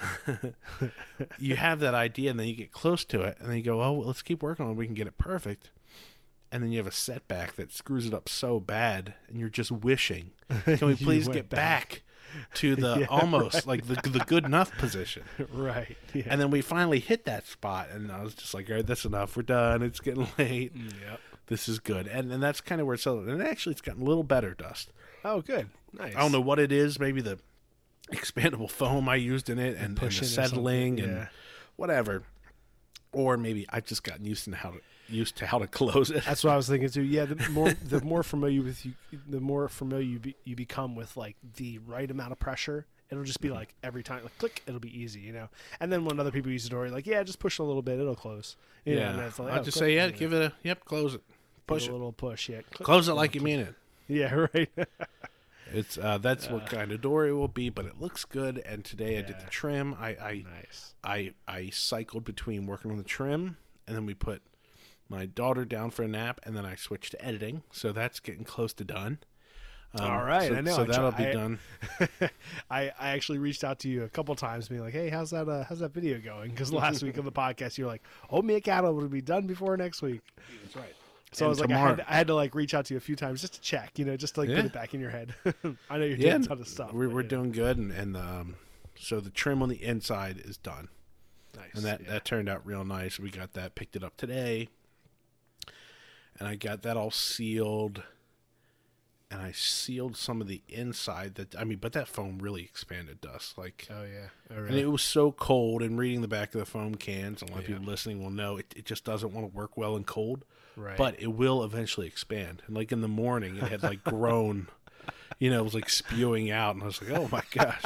you have that idea, and then you get close to it, and then you go, oh, well, let's keep working on it. We can get it perfect. And then you have a setback that screws it up so bad, and you're just wishing, can we You please went get back. back, to the Yeah, almost right. like the the good enough position? Right. Yeah. And then we finally hit that spot, and I was just like, all right, that's enough. We're done. It's getting late. Yep. This is good. And and that's kind of where it's settled. And actually, it's gotten a little better, Dust. Oh, good. Nice. I don't know what it is. Maybe the expandable foam I used in it, and, and the pushing or settling, something, and yeah. whatever. Or maybe I've just gotten used to how to used to how to close it. That's what I was thinking too. Yeah, the more the more familiar with you, the more familiar you be, you become with like the right amount of pressure. It'll just be like every time, like click, it'll be easy, you know. And then when other people use the door, you're like, yeah, just push a little bit, it'll close. You know, and yeah, it's like, I'll oh, just click, say, yeah, you know, give it a yep, close it, give push it it, a little push, yeah. Click, close it yeah, like you click. mean it. Yeah, right. It's uh, that's what kind of door it will be, but it looks good. And today I did the Yeah. trim. I I, Nice. I I cycled between working on the trim, and then we put my daughter down for a nap, and then I switched to editing. So that's getting close to done. Um, All right, so, I know. So I that'll try- be I- done. I, I actually reached out to you a couple times, being like, "Hey, how's that? Uh, how's that video going?" Because last week on the podcast, you were like, "Hold me accountable to be done before next week." That's right. So I And was like, I tomorrow- had, I had to like reach out to you a few times just to check, you know, just to like Yeah. put it back in your head. I know you're Yeah, doing a ton of stuff. we're but, we're yeah. doing good, and and um, so the trim on the inside is done, nice. and that yeah. that turned out real nice. We got that, picked it up today, and I got that all sealed. And I sealed some of the inside. That I mean, but that foam really expanded, Dust. Like, Oh yeah. Oh, and really? it was so cold. And reading the back of the foam cans, a lot of Yeah. people listening will know it, it just doesn't want to work well in cold. Right. But it will eventually expand. And like in the morning, it had like grown. You know, it was like spewing out, and I was like, "Oh my gosh!"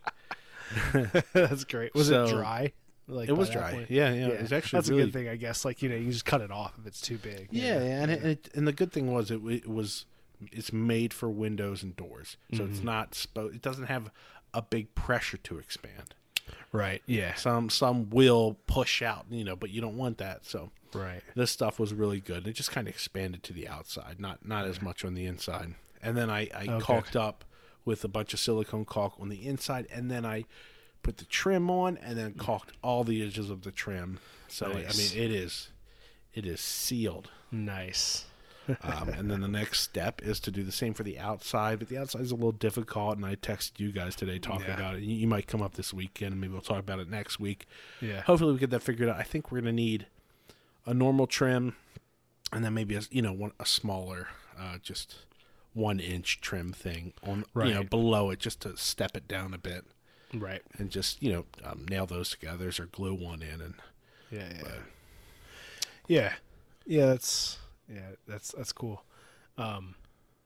That's great. Was So- it dry? Like It by was that dry. point? Yeah, yeah, it was actually that's really- a good thing, I guess. Like you know, you just cut it off if it's too big. you Yeah, know? and it, and, it, and the good thing was it, it was it's made for windows and doors, so it's Mm-hmm. not spo- it doesn't have a big pressure to expand. Right. Yeah. Some some will push out, you know, but you don't want that. So Right. this stuff was really good. It just kind of expanded to the outside, not not as much on the inside. And then I, I Oh, caulked good. up with a bunch of silicone caulk on the inside, and then I put the trim on, and then caulked all the edges of the trim. So Nice. I mean, it is it is sealed. Nice. Um, and then the next step is to do the same for the outside, but the outside is a little difficult. And I texted you guys today talking Yeah. about it. You, you might come up this weekend, and maybe we'll talk about it next week. Yeah. Hopefully, we get that figured out. I think we're going to need a normal trim, and then maybe a you know one a smaller, uh, just one inch trim thing on you know Right. below it, just to step it down a bit, Right. and just you know um, nail those together or glue one in. And Yeah. Yeah. but, Yeah. Yeah. That's yeah. That's that's cool. Um.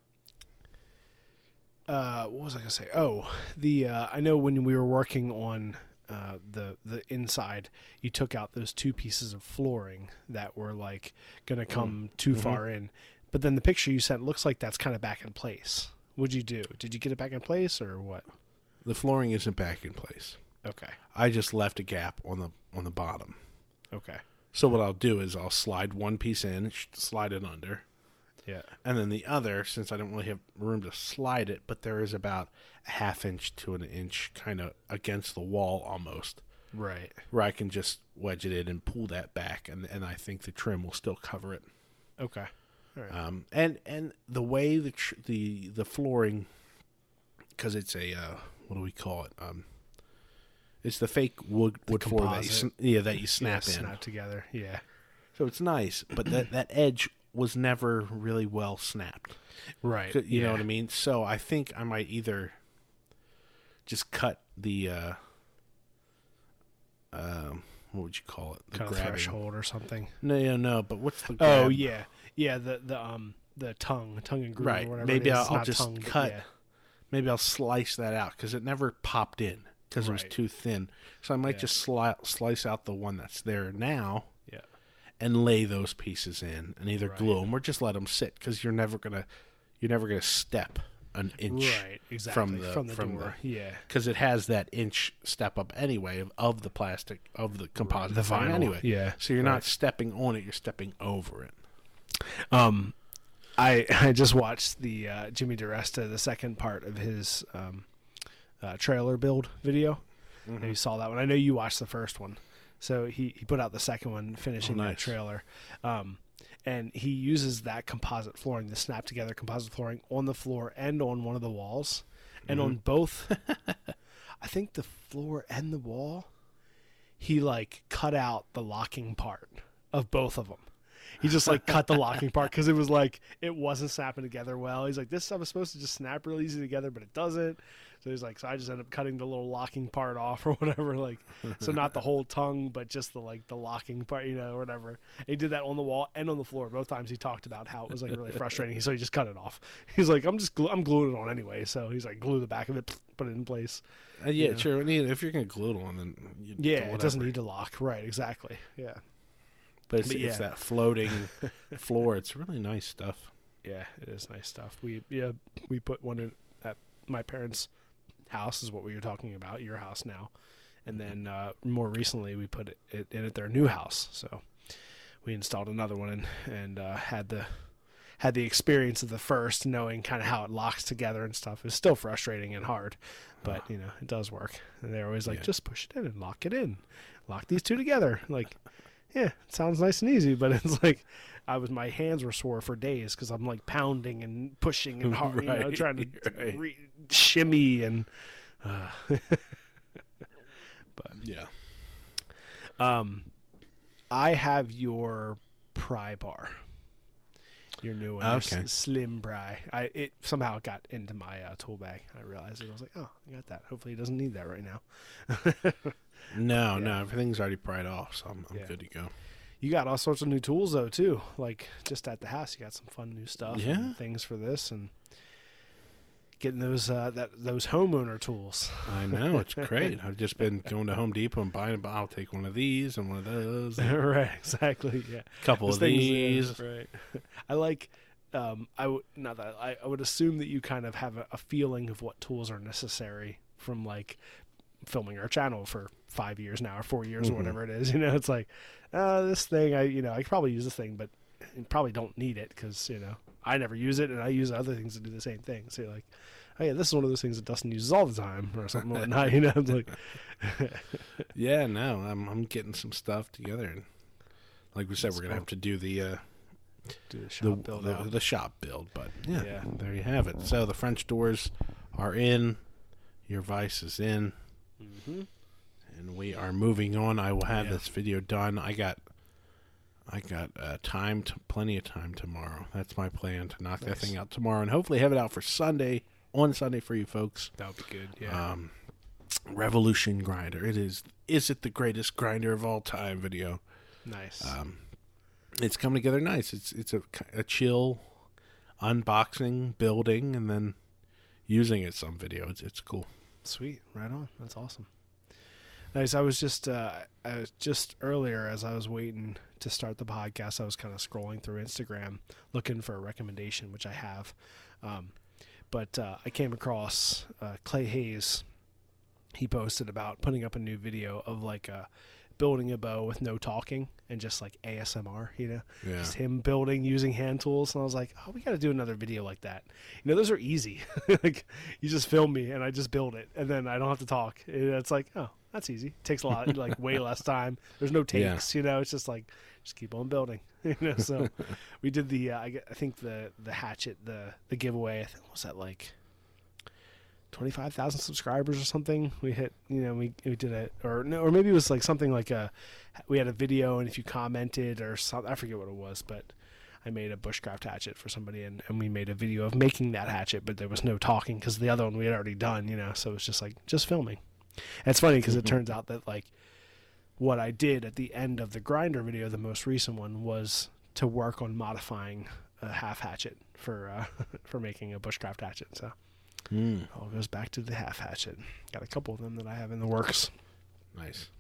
Uh, what was I gonna say? Oh, the uh, I know when we were working on uh, the the inside, you took out those two pieces of flooring that were like gonna come too far in, but then the picture you sent looks like that's kind of back in place. What'd you do? Did you get it back in place or what? the flooring isn't back in place. Okay. I just left a gap on the on the bottom. Okay. So what I'll do is I'll slide one piece in, sh- slide it under, Yeah. and then the other, since I don't really have room to slide it, but there is about a half inch to an inch kind of against the wall almost, Right. where I can just wedge it in and pull that back, and and I think the trim will still cover it. Okay. All right. Um, and and the way the tr- the the flooring, because it's a uh, what do we call it? Um, it's the fake wood wood floor that you composite. sn- yeah that you snap yeah, in. Snap together. Yeah. So it's nice, but that, that edge was never really well snapped. Right. You yeah. know what I mean? So I think I might either just cut the, uh, um, what would you call it? The Kind of grabbing- threshold or something. No, no, no. But what's the Oh grab? yeah, yeah. The the um the tongue, tongue and groove, Right. or whatever. Maybe it is. I'll, It's I'll not just tongue, but cut. yeah. Maybe I'll slice that out because it never popped in because it was Right. too thin. So I might Yeah. just sli- slice out the one that's there now Yeah. and lay those pieces in and either glue Right. them or just let them sit because you're never gonna you're never gonna step an inch Right. Exactly. from the from the from door. yeah. because it has that inch step up anyway of, of the plastic of the composite The frame vinyl, anyway. yeah, So you're right. not stepping on it; you're stepping over it. Um. I I just watched the uh, Jimmy DiResta, the second part of his um, uh, trailer build video. Mm-hmm. And you saw that one. I know you watched the first one. So he, he put out the second one, finishing oh, nice. that trailer. Um, and he uses that composite flooring, the snap together composite flooring, on the floor and on one of the walls. And mm-hmm. on both, I think the floor and the wall, he like cut out the locking part of both of them. He just like cut the locking part because it was like it wasn't snapping together well. He's like, this stuff is supposed to just snap really easy together, but it doesn't. So he's like, so I just ended up cutting the little locking part off or whatever. Like, so not the whole tongue, but just the like the locking part, you know, or whatever. And he did that on the wall and on the floor. Both times he talked about how it was like really frustrating. So he just cut it off. He's like, I'm just glu- I'm gluing it on anyway. So he's like, glue the back of it, put it in place. Uh, yeah, you know? sure. If you're gonna glue it on, then you, yeah, it doesn't need to lock. Right, exactly. Yeah. But it's, but yeah. it's that floating floor. It's really nice stuff. Yeah, it is nice stuff. We yeah we put one in at my parents' house, is what we were talking about, your house now, and then uh, more recently we put it, it in at their new house. So we installed another one and and uh, had the had the experience of the first, knowing kind of how it locks together and stuff. It's still frustrating and hard, but you know it does work. And they're always like, yeah. just push it in and lock it in, lock these two together, like. Yeah, it sounds nice and easy, but it's like I was my hands were sore for days because I'm like pounding and pushing and hard, right, you know, trying to right. re- shimmy and. Uh, but yeah, um, I have your pry bar, your new one, okay. your slim pry. I it somehow got into my uh, tool bag. I realized it. I was like, oh, I got that. Hopefully, he doesn't need that right now. No, yeah. no, everything's already pried off, so I'm, I'm yeah. good to go. You got all sorts of new tools though too. Like just at the house, you got some fun new stuff. Yeah, and things for this and getting those uh, that those homeowner tools. I know, it's great. I've just been going to Home Depot and buying. I'll take one of these and one of those. Right, exactly. Yeah, a couple those of things, these. Uh, right. I like. Um, I would not that I, I would assume that you kind of have a, a feeling of what tools are necessary from like filming our channel for five years now or four years mm-hmm. or whatever it is. You know, it's like uh, this thing. I you know I could probably use this thing, but I probably don't need it because you know I never use it and I use other things to do the same thing. So you're like, oh yeah, this is one of those things that Dustin uses all the time or something like that. You know, it's like yeah, no, I'm I'm getting some stuff together and like we said, That's we're gonna cool. have to do the. Uh, Do the shop the, build the, out. the shop build, but yeah, yeah, there you have it. So the French doors are in, your vise is in, mm-hmm. and we are moving on. I will have yeah. this video done. I got, I got uh, time, to, plenty of time tomorrow. That's my plan to knock nice. that thing out tomorrow, and hopefully have it out for Sunday on Sunday for you folks. That would be good. Yeah. Um, Revolution grinder. It is. Is it the greatest grinder of all time? Video. Nice. Um. It's come together nice. It's it's a, a chill unboxing, building, and then using it some video. It's it's cool. Sweet, right on. That's awesome. Nice. I was just uh, I was just earlier as I was waiting to start the podcast, I was kind of scrolling through Instagram looking for a recommendation, which I have. Um, but uh, I came across uh, Clay Hayes. He posted about putting up a new video of like a. building a bow with no talking and just like A S M R, you know, yeah. just him building using hand tools. And I was like, oh, we got to do another video like that. You know, those are easy. Like you just film me and I just build it and then I don't have to talk. It's like, oh, that's easy. It takes a lot, like way less time. There's no takes, yeah. you know, it's just like, just keep on building, you know? So we did the, uh, I, I think the, the hatchet, the, the giveaway, I think, what was that like? twenty-five thousand subscribers or something. We hit, you know, we we did it, or no, or maybe it was like something like a, we had a video, and if you commented or something, I forget what it was, but I made a bushcraft hatchet for somebody, and, and we made a video of making that hatchet, but there was no talking because the other one we had already done, you know, so it was just like, just filming. And it's funny because mm-hmm. it turns out that like what I did at the end of the grinder video, the most recent one, was to work on modifying a half hatchet for uh, for making a bushcraft hatchet, so. Mm. All goes back to the half hatchet. Got a couple of them that I have in the works. Nice.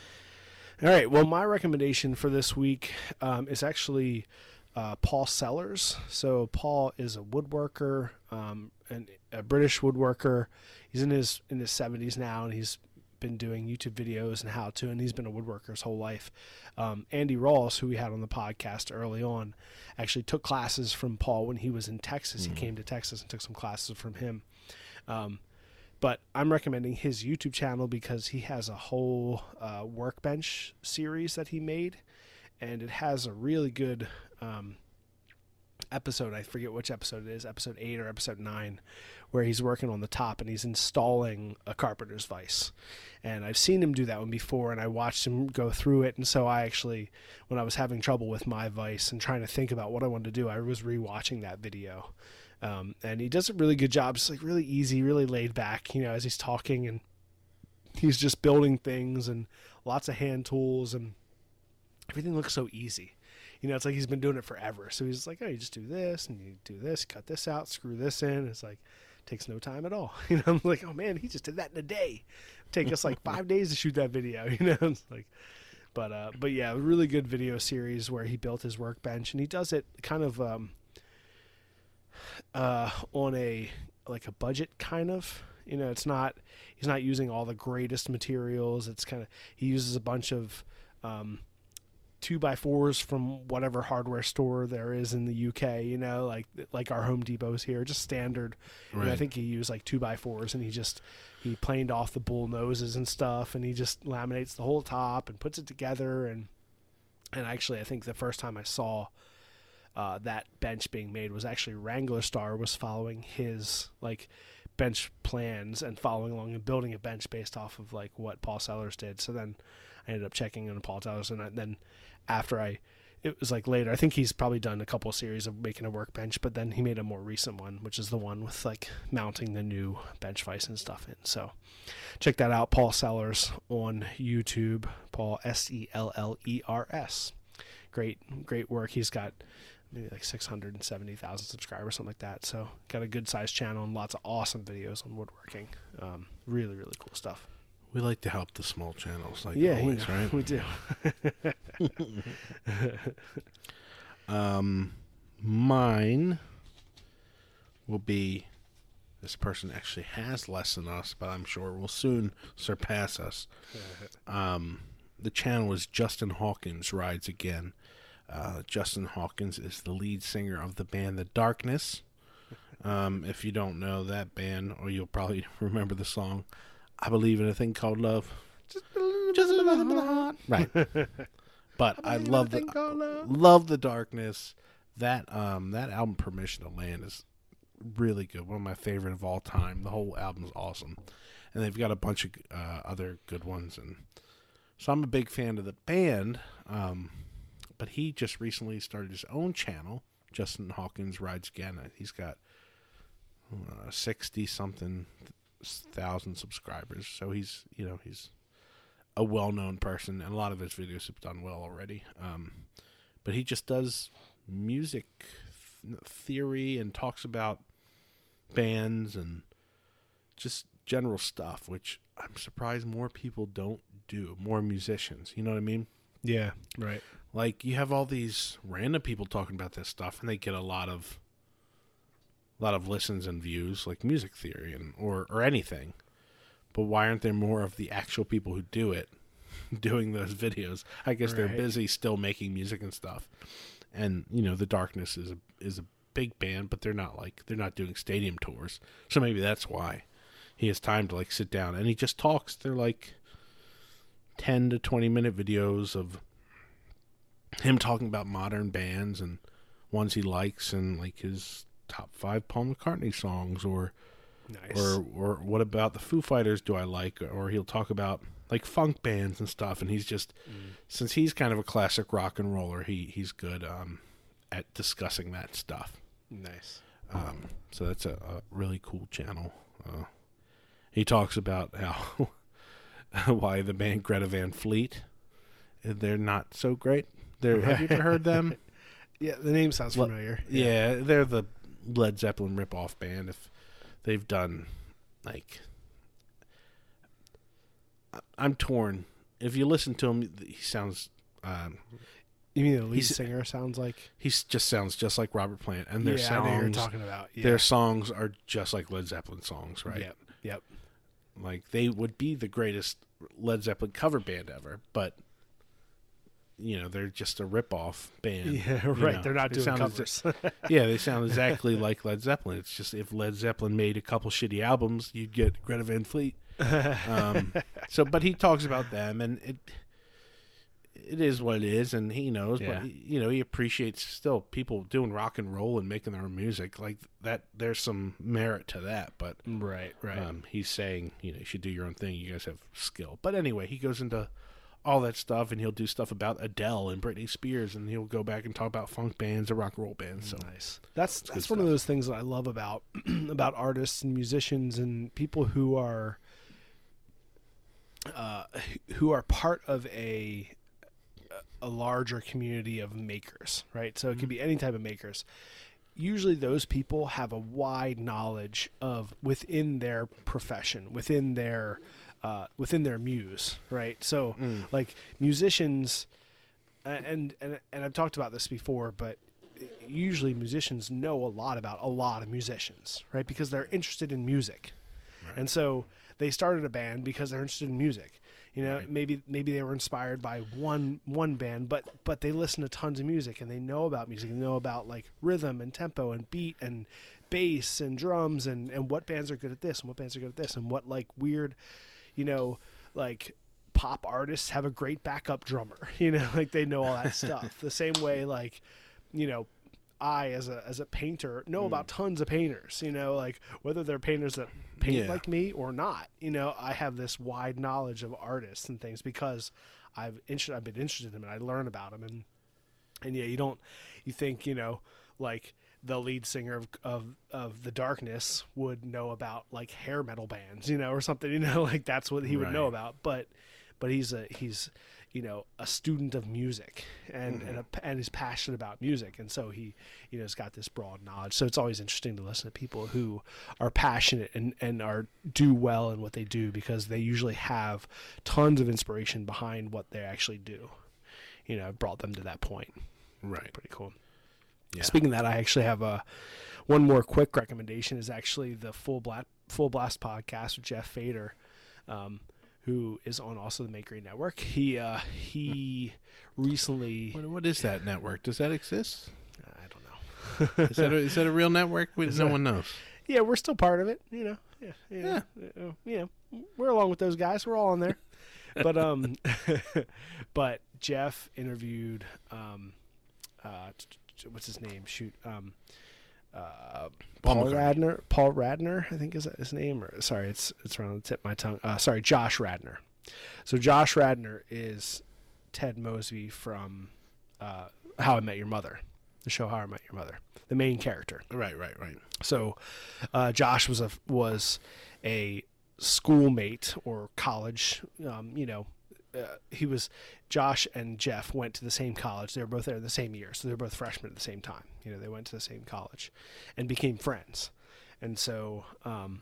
All right. Well, my recommendation for this week um, is actually uh, Paul Sellers. So Paul is a woodworker, um, and a British woodworker. He's in his in his seventies now, and he's been doing YouTube videos and how to, and he's been a woodworker his whole life. Um, Andy Rawls, who we had on the podcast early on, actually took classes from Paul when he was in Texas. Mm-hmm. He came to Texas and took some classes from him. Um, but I'm recommending his YouTube channel because he has a whole uh, workbench series that he made, and it has a really good um, episode. I forget which episode it is, episode eight or episode nine, where he's working on the top and he's installing a carpenter's vise. And I've seen him do that one before, and I watched him go through it. And so I actually, when I was having trouble with my vise and trying to think about what I wanted to do, I was rewatching that video. Um, and he does a really good job. It's like really easy, really laid back, you know, as he's talking, and he's just building things and lots of hand tools, and everything looks so easy. You know, it's like he's been doing it forever. So he's like, oh, you just do this and you do this, cut this out, screw this in. It's like, takes no time at all. You know, I'm like, oh man, he just did that in a day. It'd take us like five days to shoot that video. You know, it's like, but, uh, but yeah, a really good video series where he built his workbench, and he does it kind of, um, uh, on a, like a budget kind of, you know, it's not, he's not using all the greatest materials. It's kind of, he uses a bunch of, um, two by fours from whatever hardware store there is in the U K, you know, like like our Home Depots here, just standard. Right. And I think he used like two by fours, and he just he planed off the bull noses and stuff, and he just laminates the whole top and puts it together. And and actually, I think the first time I saw uh, that bench being made was actually Wrangler Star was following his like bench plans and following along and building a bench based off of like what Paul Sellers did. So then I ended up checking on Paul Sellers, and I, then after I, it was like later, I think he's probably done a couple of series of making a workbench, but then he made a more recent one, which is the one with like mounting the new bench vise and stuff in. So check that out, Paul Sellers on YouTube, Paul S E L L E R S. Great, great work. He's got maybe like six hundred seventy thousand subscribers, something like that. So got a good sized channel and lots of awesome videos on woodworking. Um, really, really cool stuff. We like to help the small channels, like yeah, always, you know, right? We do. um, mine will be, this person actually has less than us, but I'm sure will soon surpass us. Um, the channel is Justin Hawkins Rides Again. Uh, Justin Hawkins is the lead singer of the band The Darkness. Um, if you don't know that band, or you'll probably remember the song, I Believe in a Thing Called Love. Just a little, just a little bit of heart. Right. But I, I love the love. love the Darkness. That um that album Permission to Land is really good. One of my favorite of all time. The whole album is awesome, and they've got a bunch of uh, other good ones. And so I'm a big fan of the band. Um, but he just recently started his own channel, Justin Hawkins Rides Again. He's got uh, sixty something thousand subscribers, so he's you know he's a well-known person, and a lot of his videos have done well already. Um, but he just does music th- theory and talks about bands and just general stuff, which I'm surprised more people don't do. More musicians, you know what I mean? Yeah, right. Like you have all these random people talking about this stuff, and they get a lot of a lot of listens and views, like music theory and or or anything. But why aren't there more of the actual people who do it doing those videos? I guess right. They're busy still making music and stuff. And you know, The Darkness is a, is a big band, but they're not like they're not doing stadium tours. So maybe that's why he has time to like sit down and he just talks. They're like ten to twenty minute videos of him talking about modern bands and ones he likes, and like his top five Paul McCartney songs, or nice. or or what about the Foo Fighters do I like, or he'll talk about like funk bands and stuff. And he's just mm. since he's kind of a classic rock and roller, he he's good um at discussing that stuff. Nice. Um, so that's a, a really cool channel. Uh, he talks about how why the band Greta Van Fleet, they're not so great. They're, have you ever heard them? Yeah, the name sounds familiar. Yeah, yeah, they're the Led Zeppelin rip-off band. If they've done, like, I'm torn. If you listen to him, he sounds. Um, you mean the lead singer sounds like? He just sounds just like Robert Plant, and their yeah, songs. I know who you're talking about. Yeah. Their songs are just like Led Zeppelin songs, right? Yep. Yep. Like, they would be the greatest Led Zeppelin cover band ever, but, you know, they're just a rip-off band. Yeah, you right. know. They're not They doing sound covers. exa- yeah, they sound exactly like Led Zeppelin. It's just if Led Zeppelin made a couple shitty albums, you'd get Greta Van Fleet. um, so, but he talks about them, and it it is what it is, and he knows. Yeah. But you know, he appreciates still people doing rock and roll and making their own music like that. There's some merit to that, but right, right. um, he's saying, you know, you should do your own thing. You guys have skill. But anyway, he goes into all that stuff, and he'll do stuff about Adele and Britney Spears, and he'll go back and talk about funk bands or rock and roll bands. So nice. That's good that's one of stuff. those things that I love about about artists and musicians and people who are uh, who are part of a a larger community of makers, right? So it could be any type of makers. Usually those people have a wide knowledge of within their profession, within their uh, within their muse, right? So like musicians, and, and and I've talked about this before, but usually musicians know a lot about a lot of musicians, right? Because they're interested in music. Right. And so they started a band because they're interested in music. You know, Right. maybe maybe they were inspired by one one band, but but they listen to tons of music and they know about music. They know about like rhythm and tempo and beat and bass and drums and, and what bands are good at this and what bands are good at this and what like weird, you know, like pop artists have a great backup drummer. You know, like they know all that stuff. The same way like, you know, I as a as a painter know Mm. about tons of painters, you know, like whether they're painters that paint Yeah. like me or not, you know, I have this wide knowledge of artists and things because I've inter- I've been interested in them and I learn about them and and yeah, you don't you think, you know, like the lead singer of of of The Darkness would know about like hair metal bands, you know, or something, you know, like that's what he would know Right. about, but but he's a he's you know a student of music and Mm-hmm. and, a, and he's passionate about music, and so he you know has got this broad knowledge. So it's always interesting to listen to people who are passionate and and are do well in what they do because they usually have tons of inspiration behind what they actually do. You know, brought them to that point. Right. Pretty cool. Yeah. Speaking of that, I actually have a one more quick recommendation is actually the Full Blast Full Blast podcast with Jeff Fader, um, who is on also the Makery Network. He uh, he recently What, what is that network? Does that exist? I don't know. Is that a, is that a real network? We, no that- one knows. Yeah, we're still part of it. You know, yeah, yeah, yeah. You know, we're along with those guys. We're all on there. But um, but Jeff interviewed um, uh, t- t- what's his name? Shoot, um, uh, Paul Paul McCartney. Radner. Paul Radner, I think is that his name. Or sorry, it's it's around the tip of my tongue. Uh, sorry, Josh Radner. So Josh Radner is Ted Mosby from uh, How I Met Your Mother, the show How I Met Your Mother, the main character. Right, right, right. So, uh, Josh was a was a schoolmate or college. Um, you know, uh, he was Josh and Jeff went to the same college. They were both there the same year, so they were both freshmen at the same time. You know, they went to the same college and became friends. And so, um,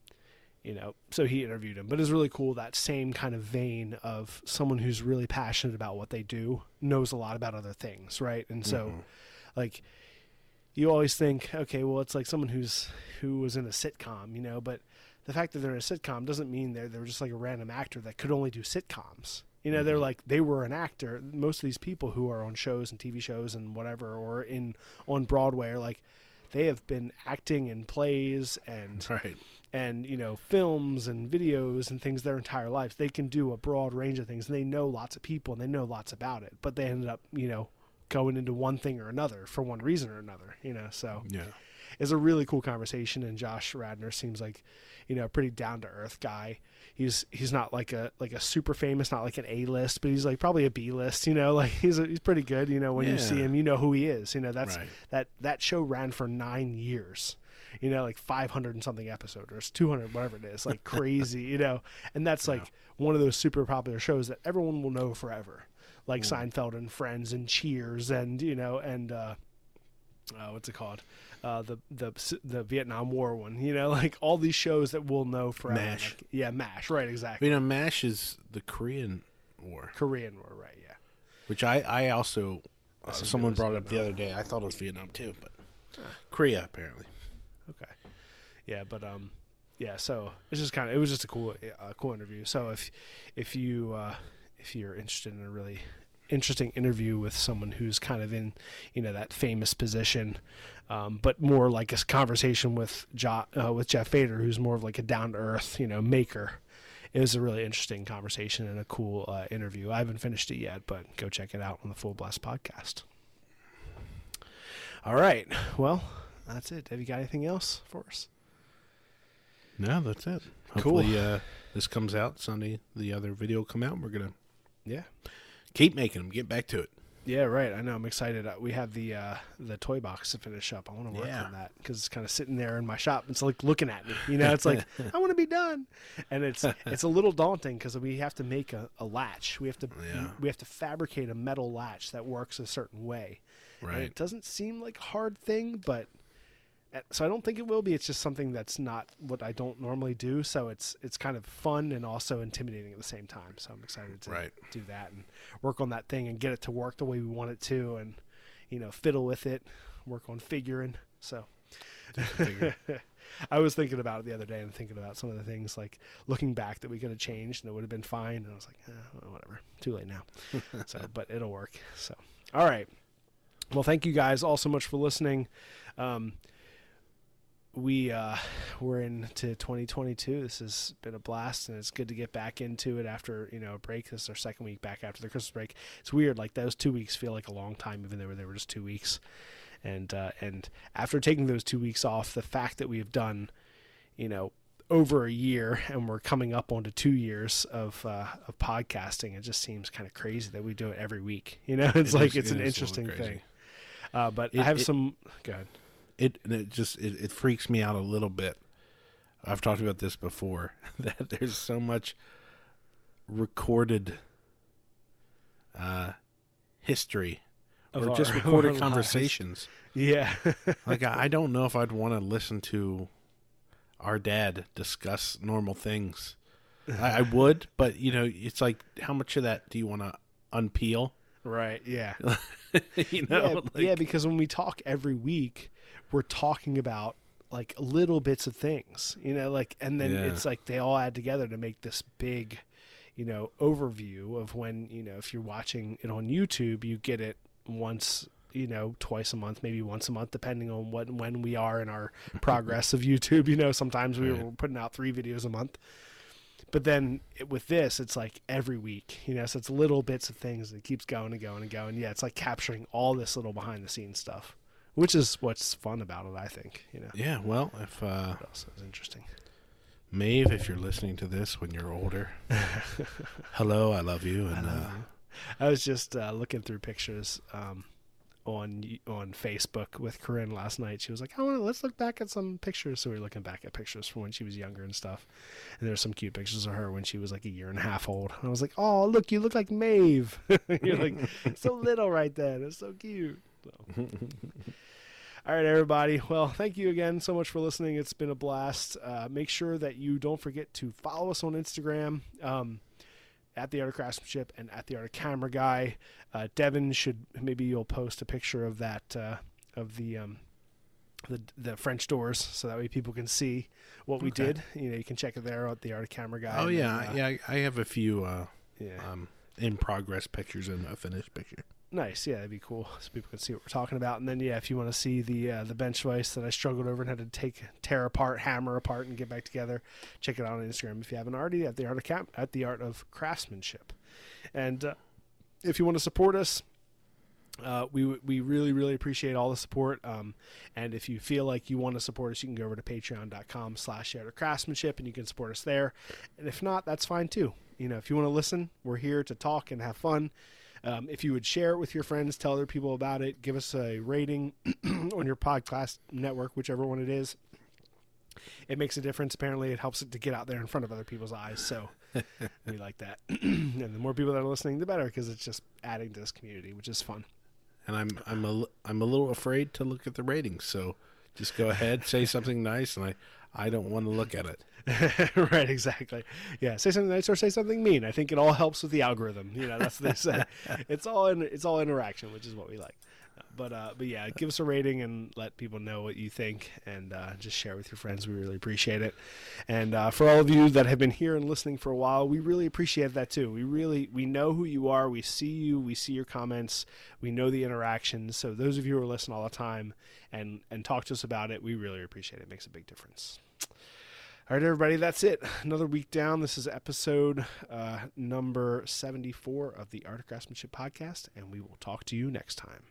you know, so he interviewed him. But it's really cool that same kind of vein of someone who's really passionate about what they do, knows a lot about other things, right? And so, Mhm. like. You always think, okay, well, it's like someone who's who was in a sitcom, you know, but the fact that they're in a sitcom doesn't mean they're they're just like a random actor that could only do sitcoms. You know, they're like they were an actor. Most of these people who are on shows and T V shows and whatever, or in on Broadway, are like they have been acting in plays and Right. and you know films and videos and things their entire lives. They can do a broad range of things, and they know lots of people and they know lots about it. But they ended up, you know. going into one thing or another for one reason or another, you know, so Yeah. it's a really cool conversation. And Josh Radner seems like, you know, a pretty down to earth guy. He's, he's not like a, like a super famous, not like an A list, but he's like probably a B list, you know, like he's, a, he's pretty good. You know, when you see Yeah. him, you know who he is, you know, that's Right. that, that show ran for nine years, you know, like five hundred and something episodes or it's two hundred, whatever it is, like crazy, you know, and that's like one of those super popular shows that everyone will know forever. Like Seinfeld and Friends and Cheers and you know and uh, uh, what's it called uh, the the the Vietnam War one, you know, like all these shows that we'll know forever. MASH. Like, yeah, MASH, right? Exactly. You know, MASH is the Korean War, Korean War, right? Yeah. which I, I also, uh, That's a someone good brought it list, up the other day. I thought it was Vietnam too, but Korea apparently. Okay. Yeah, but um, yeah, so it's just kind of it was just a cool uh, cool interview. So if if you uh, if you're interested in a really interesting interview with someone who's kind of in, you know, that famous position, um, but more like a conversation with jo- uh, with Jeff Fader, who's more of like a down to earth, you know, maker. It was a really interesting conversation and a cool uh, interview. I haven't finished it yet, but go check it out on the Full Blast podcast. All right, well, that's it. Have you got anything else for us? No, that's it. Cool. Hopefully uh, this comes out Sunday. The other video will come out. And we're gonna Yeah. keep making them. Get back to it. Yeah, right. I know. I'm excited. Uh, we have the uh, the toy box to finish up. I want to work Yeah. on that because it's kind of sitting there in my shop. It's like looking at me. You know, it's like I want to be done, and it's it's a little daunting because we have to make a, a latch. We have to Yeah. we have to fabricate a metal latch that works a certain way. And Right. it doesn't seem like a hard thing, but so I don't think it will be. It's just something that's not what I don't normally do. So it's it's kind of fun and also intimidating at the same time. So I'm excited to Right. do that and work on that thing and get it to work the way we want it to, and you know, fiddle with it, work on figuring. So I was thinking about it the other day and thinking about some of the things like looking back that we could have changed and it would have been fine. And I was like, eh, whatever, too late now. So, but it'll work. So, all right. Well, thank you guys all so much for listening. Um, we uh, we're into twenty twenty-two. This has been a blast, and it's good to get back into it after, you know, a break. This is our second week back after the Christmas break. It's weird, like those two weeks feel like a long time, even though they were just two weeks. And uh, and after taking those two weeks off, the fact that we have done, you know, over a year, and we're coming up onto two years of uh, of podcasting, it just seems kind of crazy that we do it every week. You know, it's It like is- it's it an is a interesting little crazy. thing. Uh, but It- I have it- some. Go ahead. It it just it, it freaks me out a little bit. I've talked about this before, that there's so much recorded uh, history Of or just our- recorded our lives. conversations. Yeah. Like I, I don't know if I'd want to listen to our dad discuss normal things. I, I would, but you know, it's like, how much of that do you want to unpeel? Right. Yeah. You know, yeah, like, yeah, because when we talk every week, we're talking about like little bits of things, you know, like, and then Yeah. it's like they all add together to make this big, you know, overview of when, you know, if you're watching it on YouTube, you get it once, you know, twice a month, maybe once a month, depending on what, when we are in our progress of YouTube. You know, sometimes we Right. were putting out three videos a month. But then it, with this, it's like every week, you know, so it's little bits of things, and it keeps going and going and going. Yeah, it's like capturing all this little behind the scenes stuff, which is what's fun about it, I think, you know. yeah. Well, if uh, What else is interesting? Maeve, if you're listening to this when you're older, hello, I love you, and I, uh, I was just uh, looking through pictures um, on on Facebook with Corinne last night. She was like, "I want to let's look back at some pictures." So we were looking back at pictures from when she was younger and stuff. And there's some cute pictures of her when she was like a year and a half old. And I was like, "Oh, look, you look like Maeve." You're like so little right then. It's so cute. So. All right, everybody. Well, thank you again so much for listening. It's been a blast. Uh, make sure that you don't forget to follow us on Instagram. Um, at the Art of Craftsmanship and at the Art of Camera Guy. Uh, Devin should, maybe you'll post a picture of that, uh, of the, um, the, the French doors, so that way people can see what we Okay. did. You know, you can check it there at the Art of Camera Guy. oh and yeah, then, uh, yeah, I I have a few uh, yeah. um, in progress pictures and a finished picture. Nice. Yeah, that'd be cool, so people can see what we're talking about. And then, yeah, if you want to see the uh, the bench vise that I struggled over and had to take, tear apart, hammer apart, and get back together, check it out on Instagram if you haven't already. At the Art of Cam- at the Art of Craftsmanship. And uh, if you want to support us, uh, we we really really appreciate all the support. Um, and if you feel like you want to support us, you can go over to patreon dot com slash Art of Craftsmanship, and you can support us there. And if not, that's fine too. You know, if you want to listen, we're here to talk and have fun. Um, if you would share it with your friends, tell other people about it, give us a rating on your podcast network, whichever one it is. It makes a difference. Apparently, it helps it to get out there in front of other people's eyes. So we like that. And the more people that are listening, the better, because it's just adding to this community, which is fun. And I'm I'm a, I'm a little afraid to look at the ratings, so just go ahead, say something nice, and I, I don't want to look at it. Right, exactly. Yeah, say something nice or say something mean. I think it all helps with the algorithm. You know, that's what they say. It's all in, it's all interaction, which is what we like. But uh, but yeah, give us a rating and let people know what you think, and uh, just share with your friends. We really appreciate it. And uh, for all of you that have been here and listening for a while, we really appreciate that too. We really we know who you are. We see you. We see your comments. We know the interactions. So those of you who are listening all the time and and talk to us about it, we really appreciate it. It makes a big difference. All right, everybody, that's it. Another week down. This is episode uh, number seventy-four of the Art of Craftsmanship podcast, and we will talk to you next time.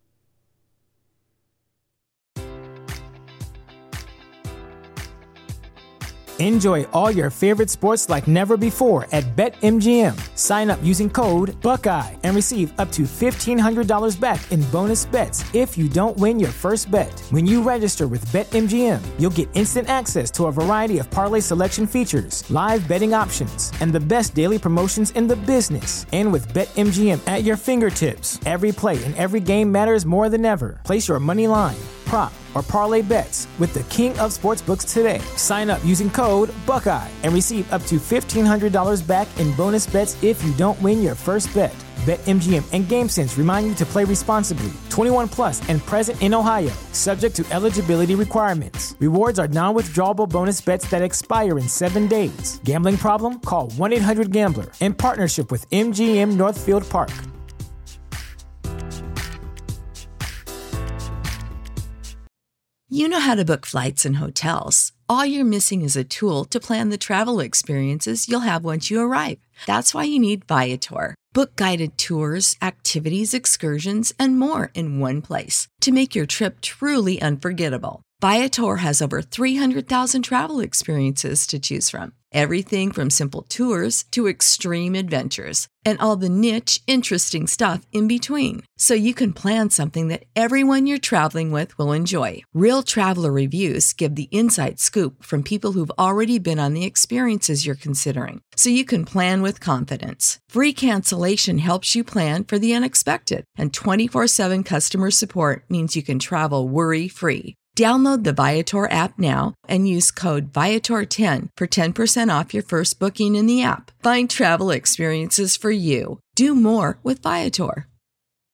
Enjoy all your favorite sports like never before at BetMGM. Sign up using code Buckeye and receive up to fifteen hundred dollars back in bonus bets if you don't win your first bet. When you register with BetMGM, you'll get instant access to a variety of parlay selection features, live betting options, and the best daily promotions in the business. And with BetMGM at your fingertips, every play and every game matters more than ever. Place your money line, prop, or parlay bets with the king of sportsbooks today. Sign up using code Buckeye and receive up to fifteen hundred dollars back in bonus bets if you don't win your first bet. BetMGM and GameSense remind you to play responsibly. twenty-one plus and present in Ohio, subject to eligibility requirements. Rewards are non-withdrawable bonus bets that expire in seven days. Gambling problem? Call one eight hundred gambler in partnership with M G M Northfield Park. You know how to book flights and hotels. All you're missing is a tool to plan the travel experiences you'll have once you arrive. That's why you need Viator. Book guided tours, activities, excursions, and more in one place to make your trip truly unforgettable. Viator has over three hundred thousand travel experiences to choose from. Everything from simple tours to extreme adventures and all the niche, interesting stuff in between. So you can plan something that everyone you're traveling with will enjoy. Real traveler reviews give the inside scoop from people who've already been on the experiences you're considering. So you can plan with confidence. Free cancellation helps you plan for the unexpected. And twenty-four seven customer support means you can travel worry-free. Download the Viator app now and use code Viator ten for ten percent off your first booking in the app. Find travel experiences for you. Do more with Viator.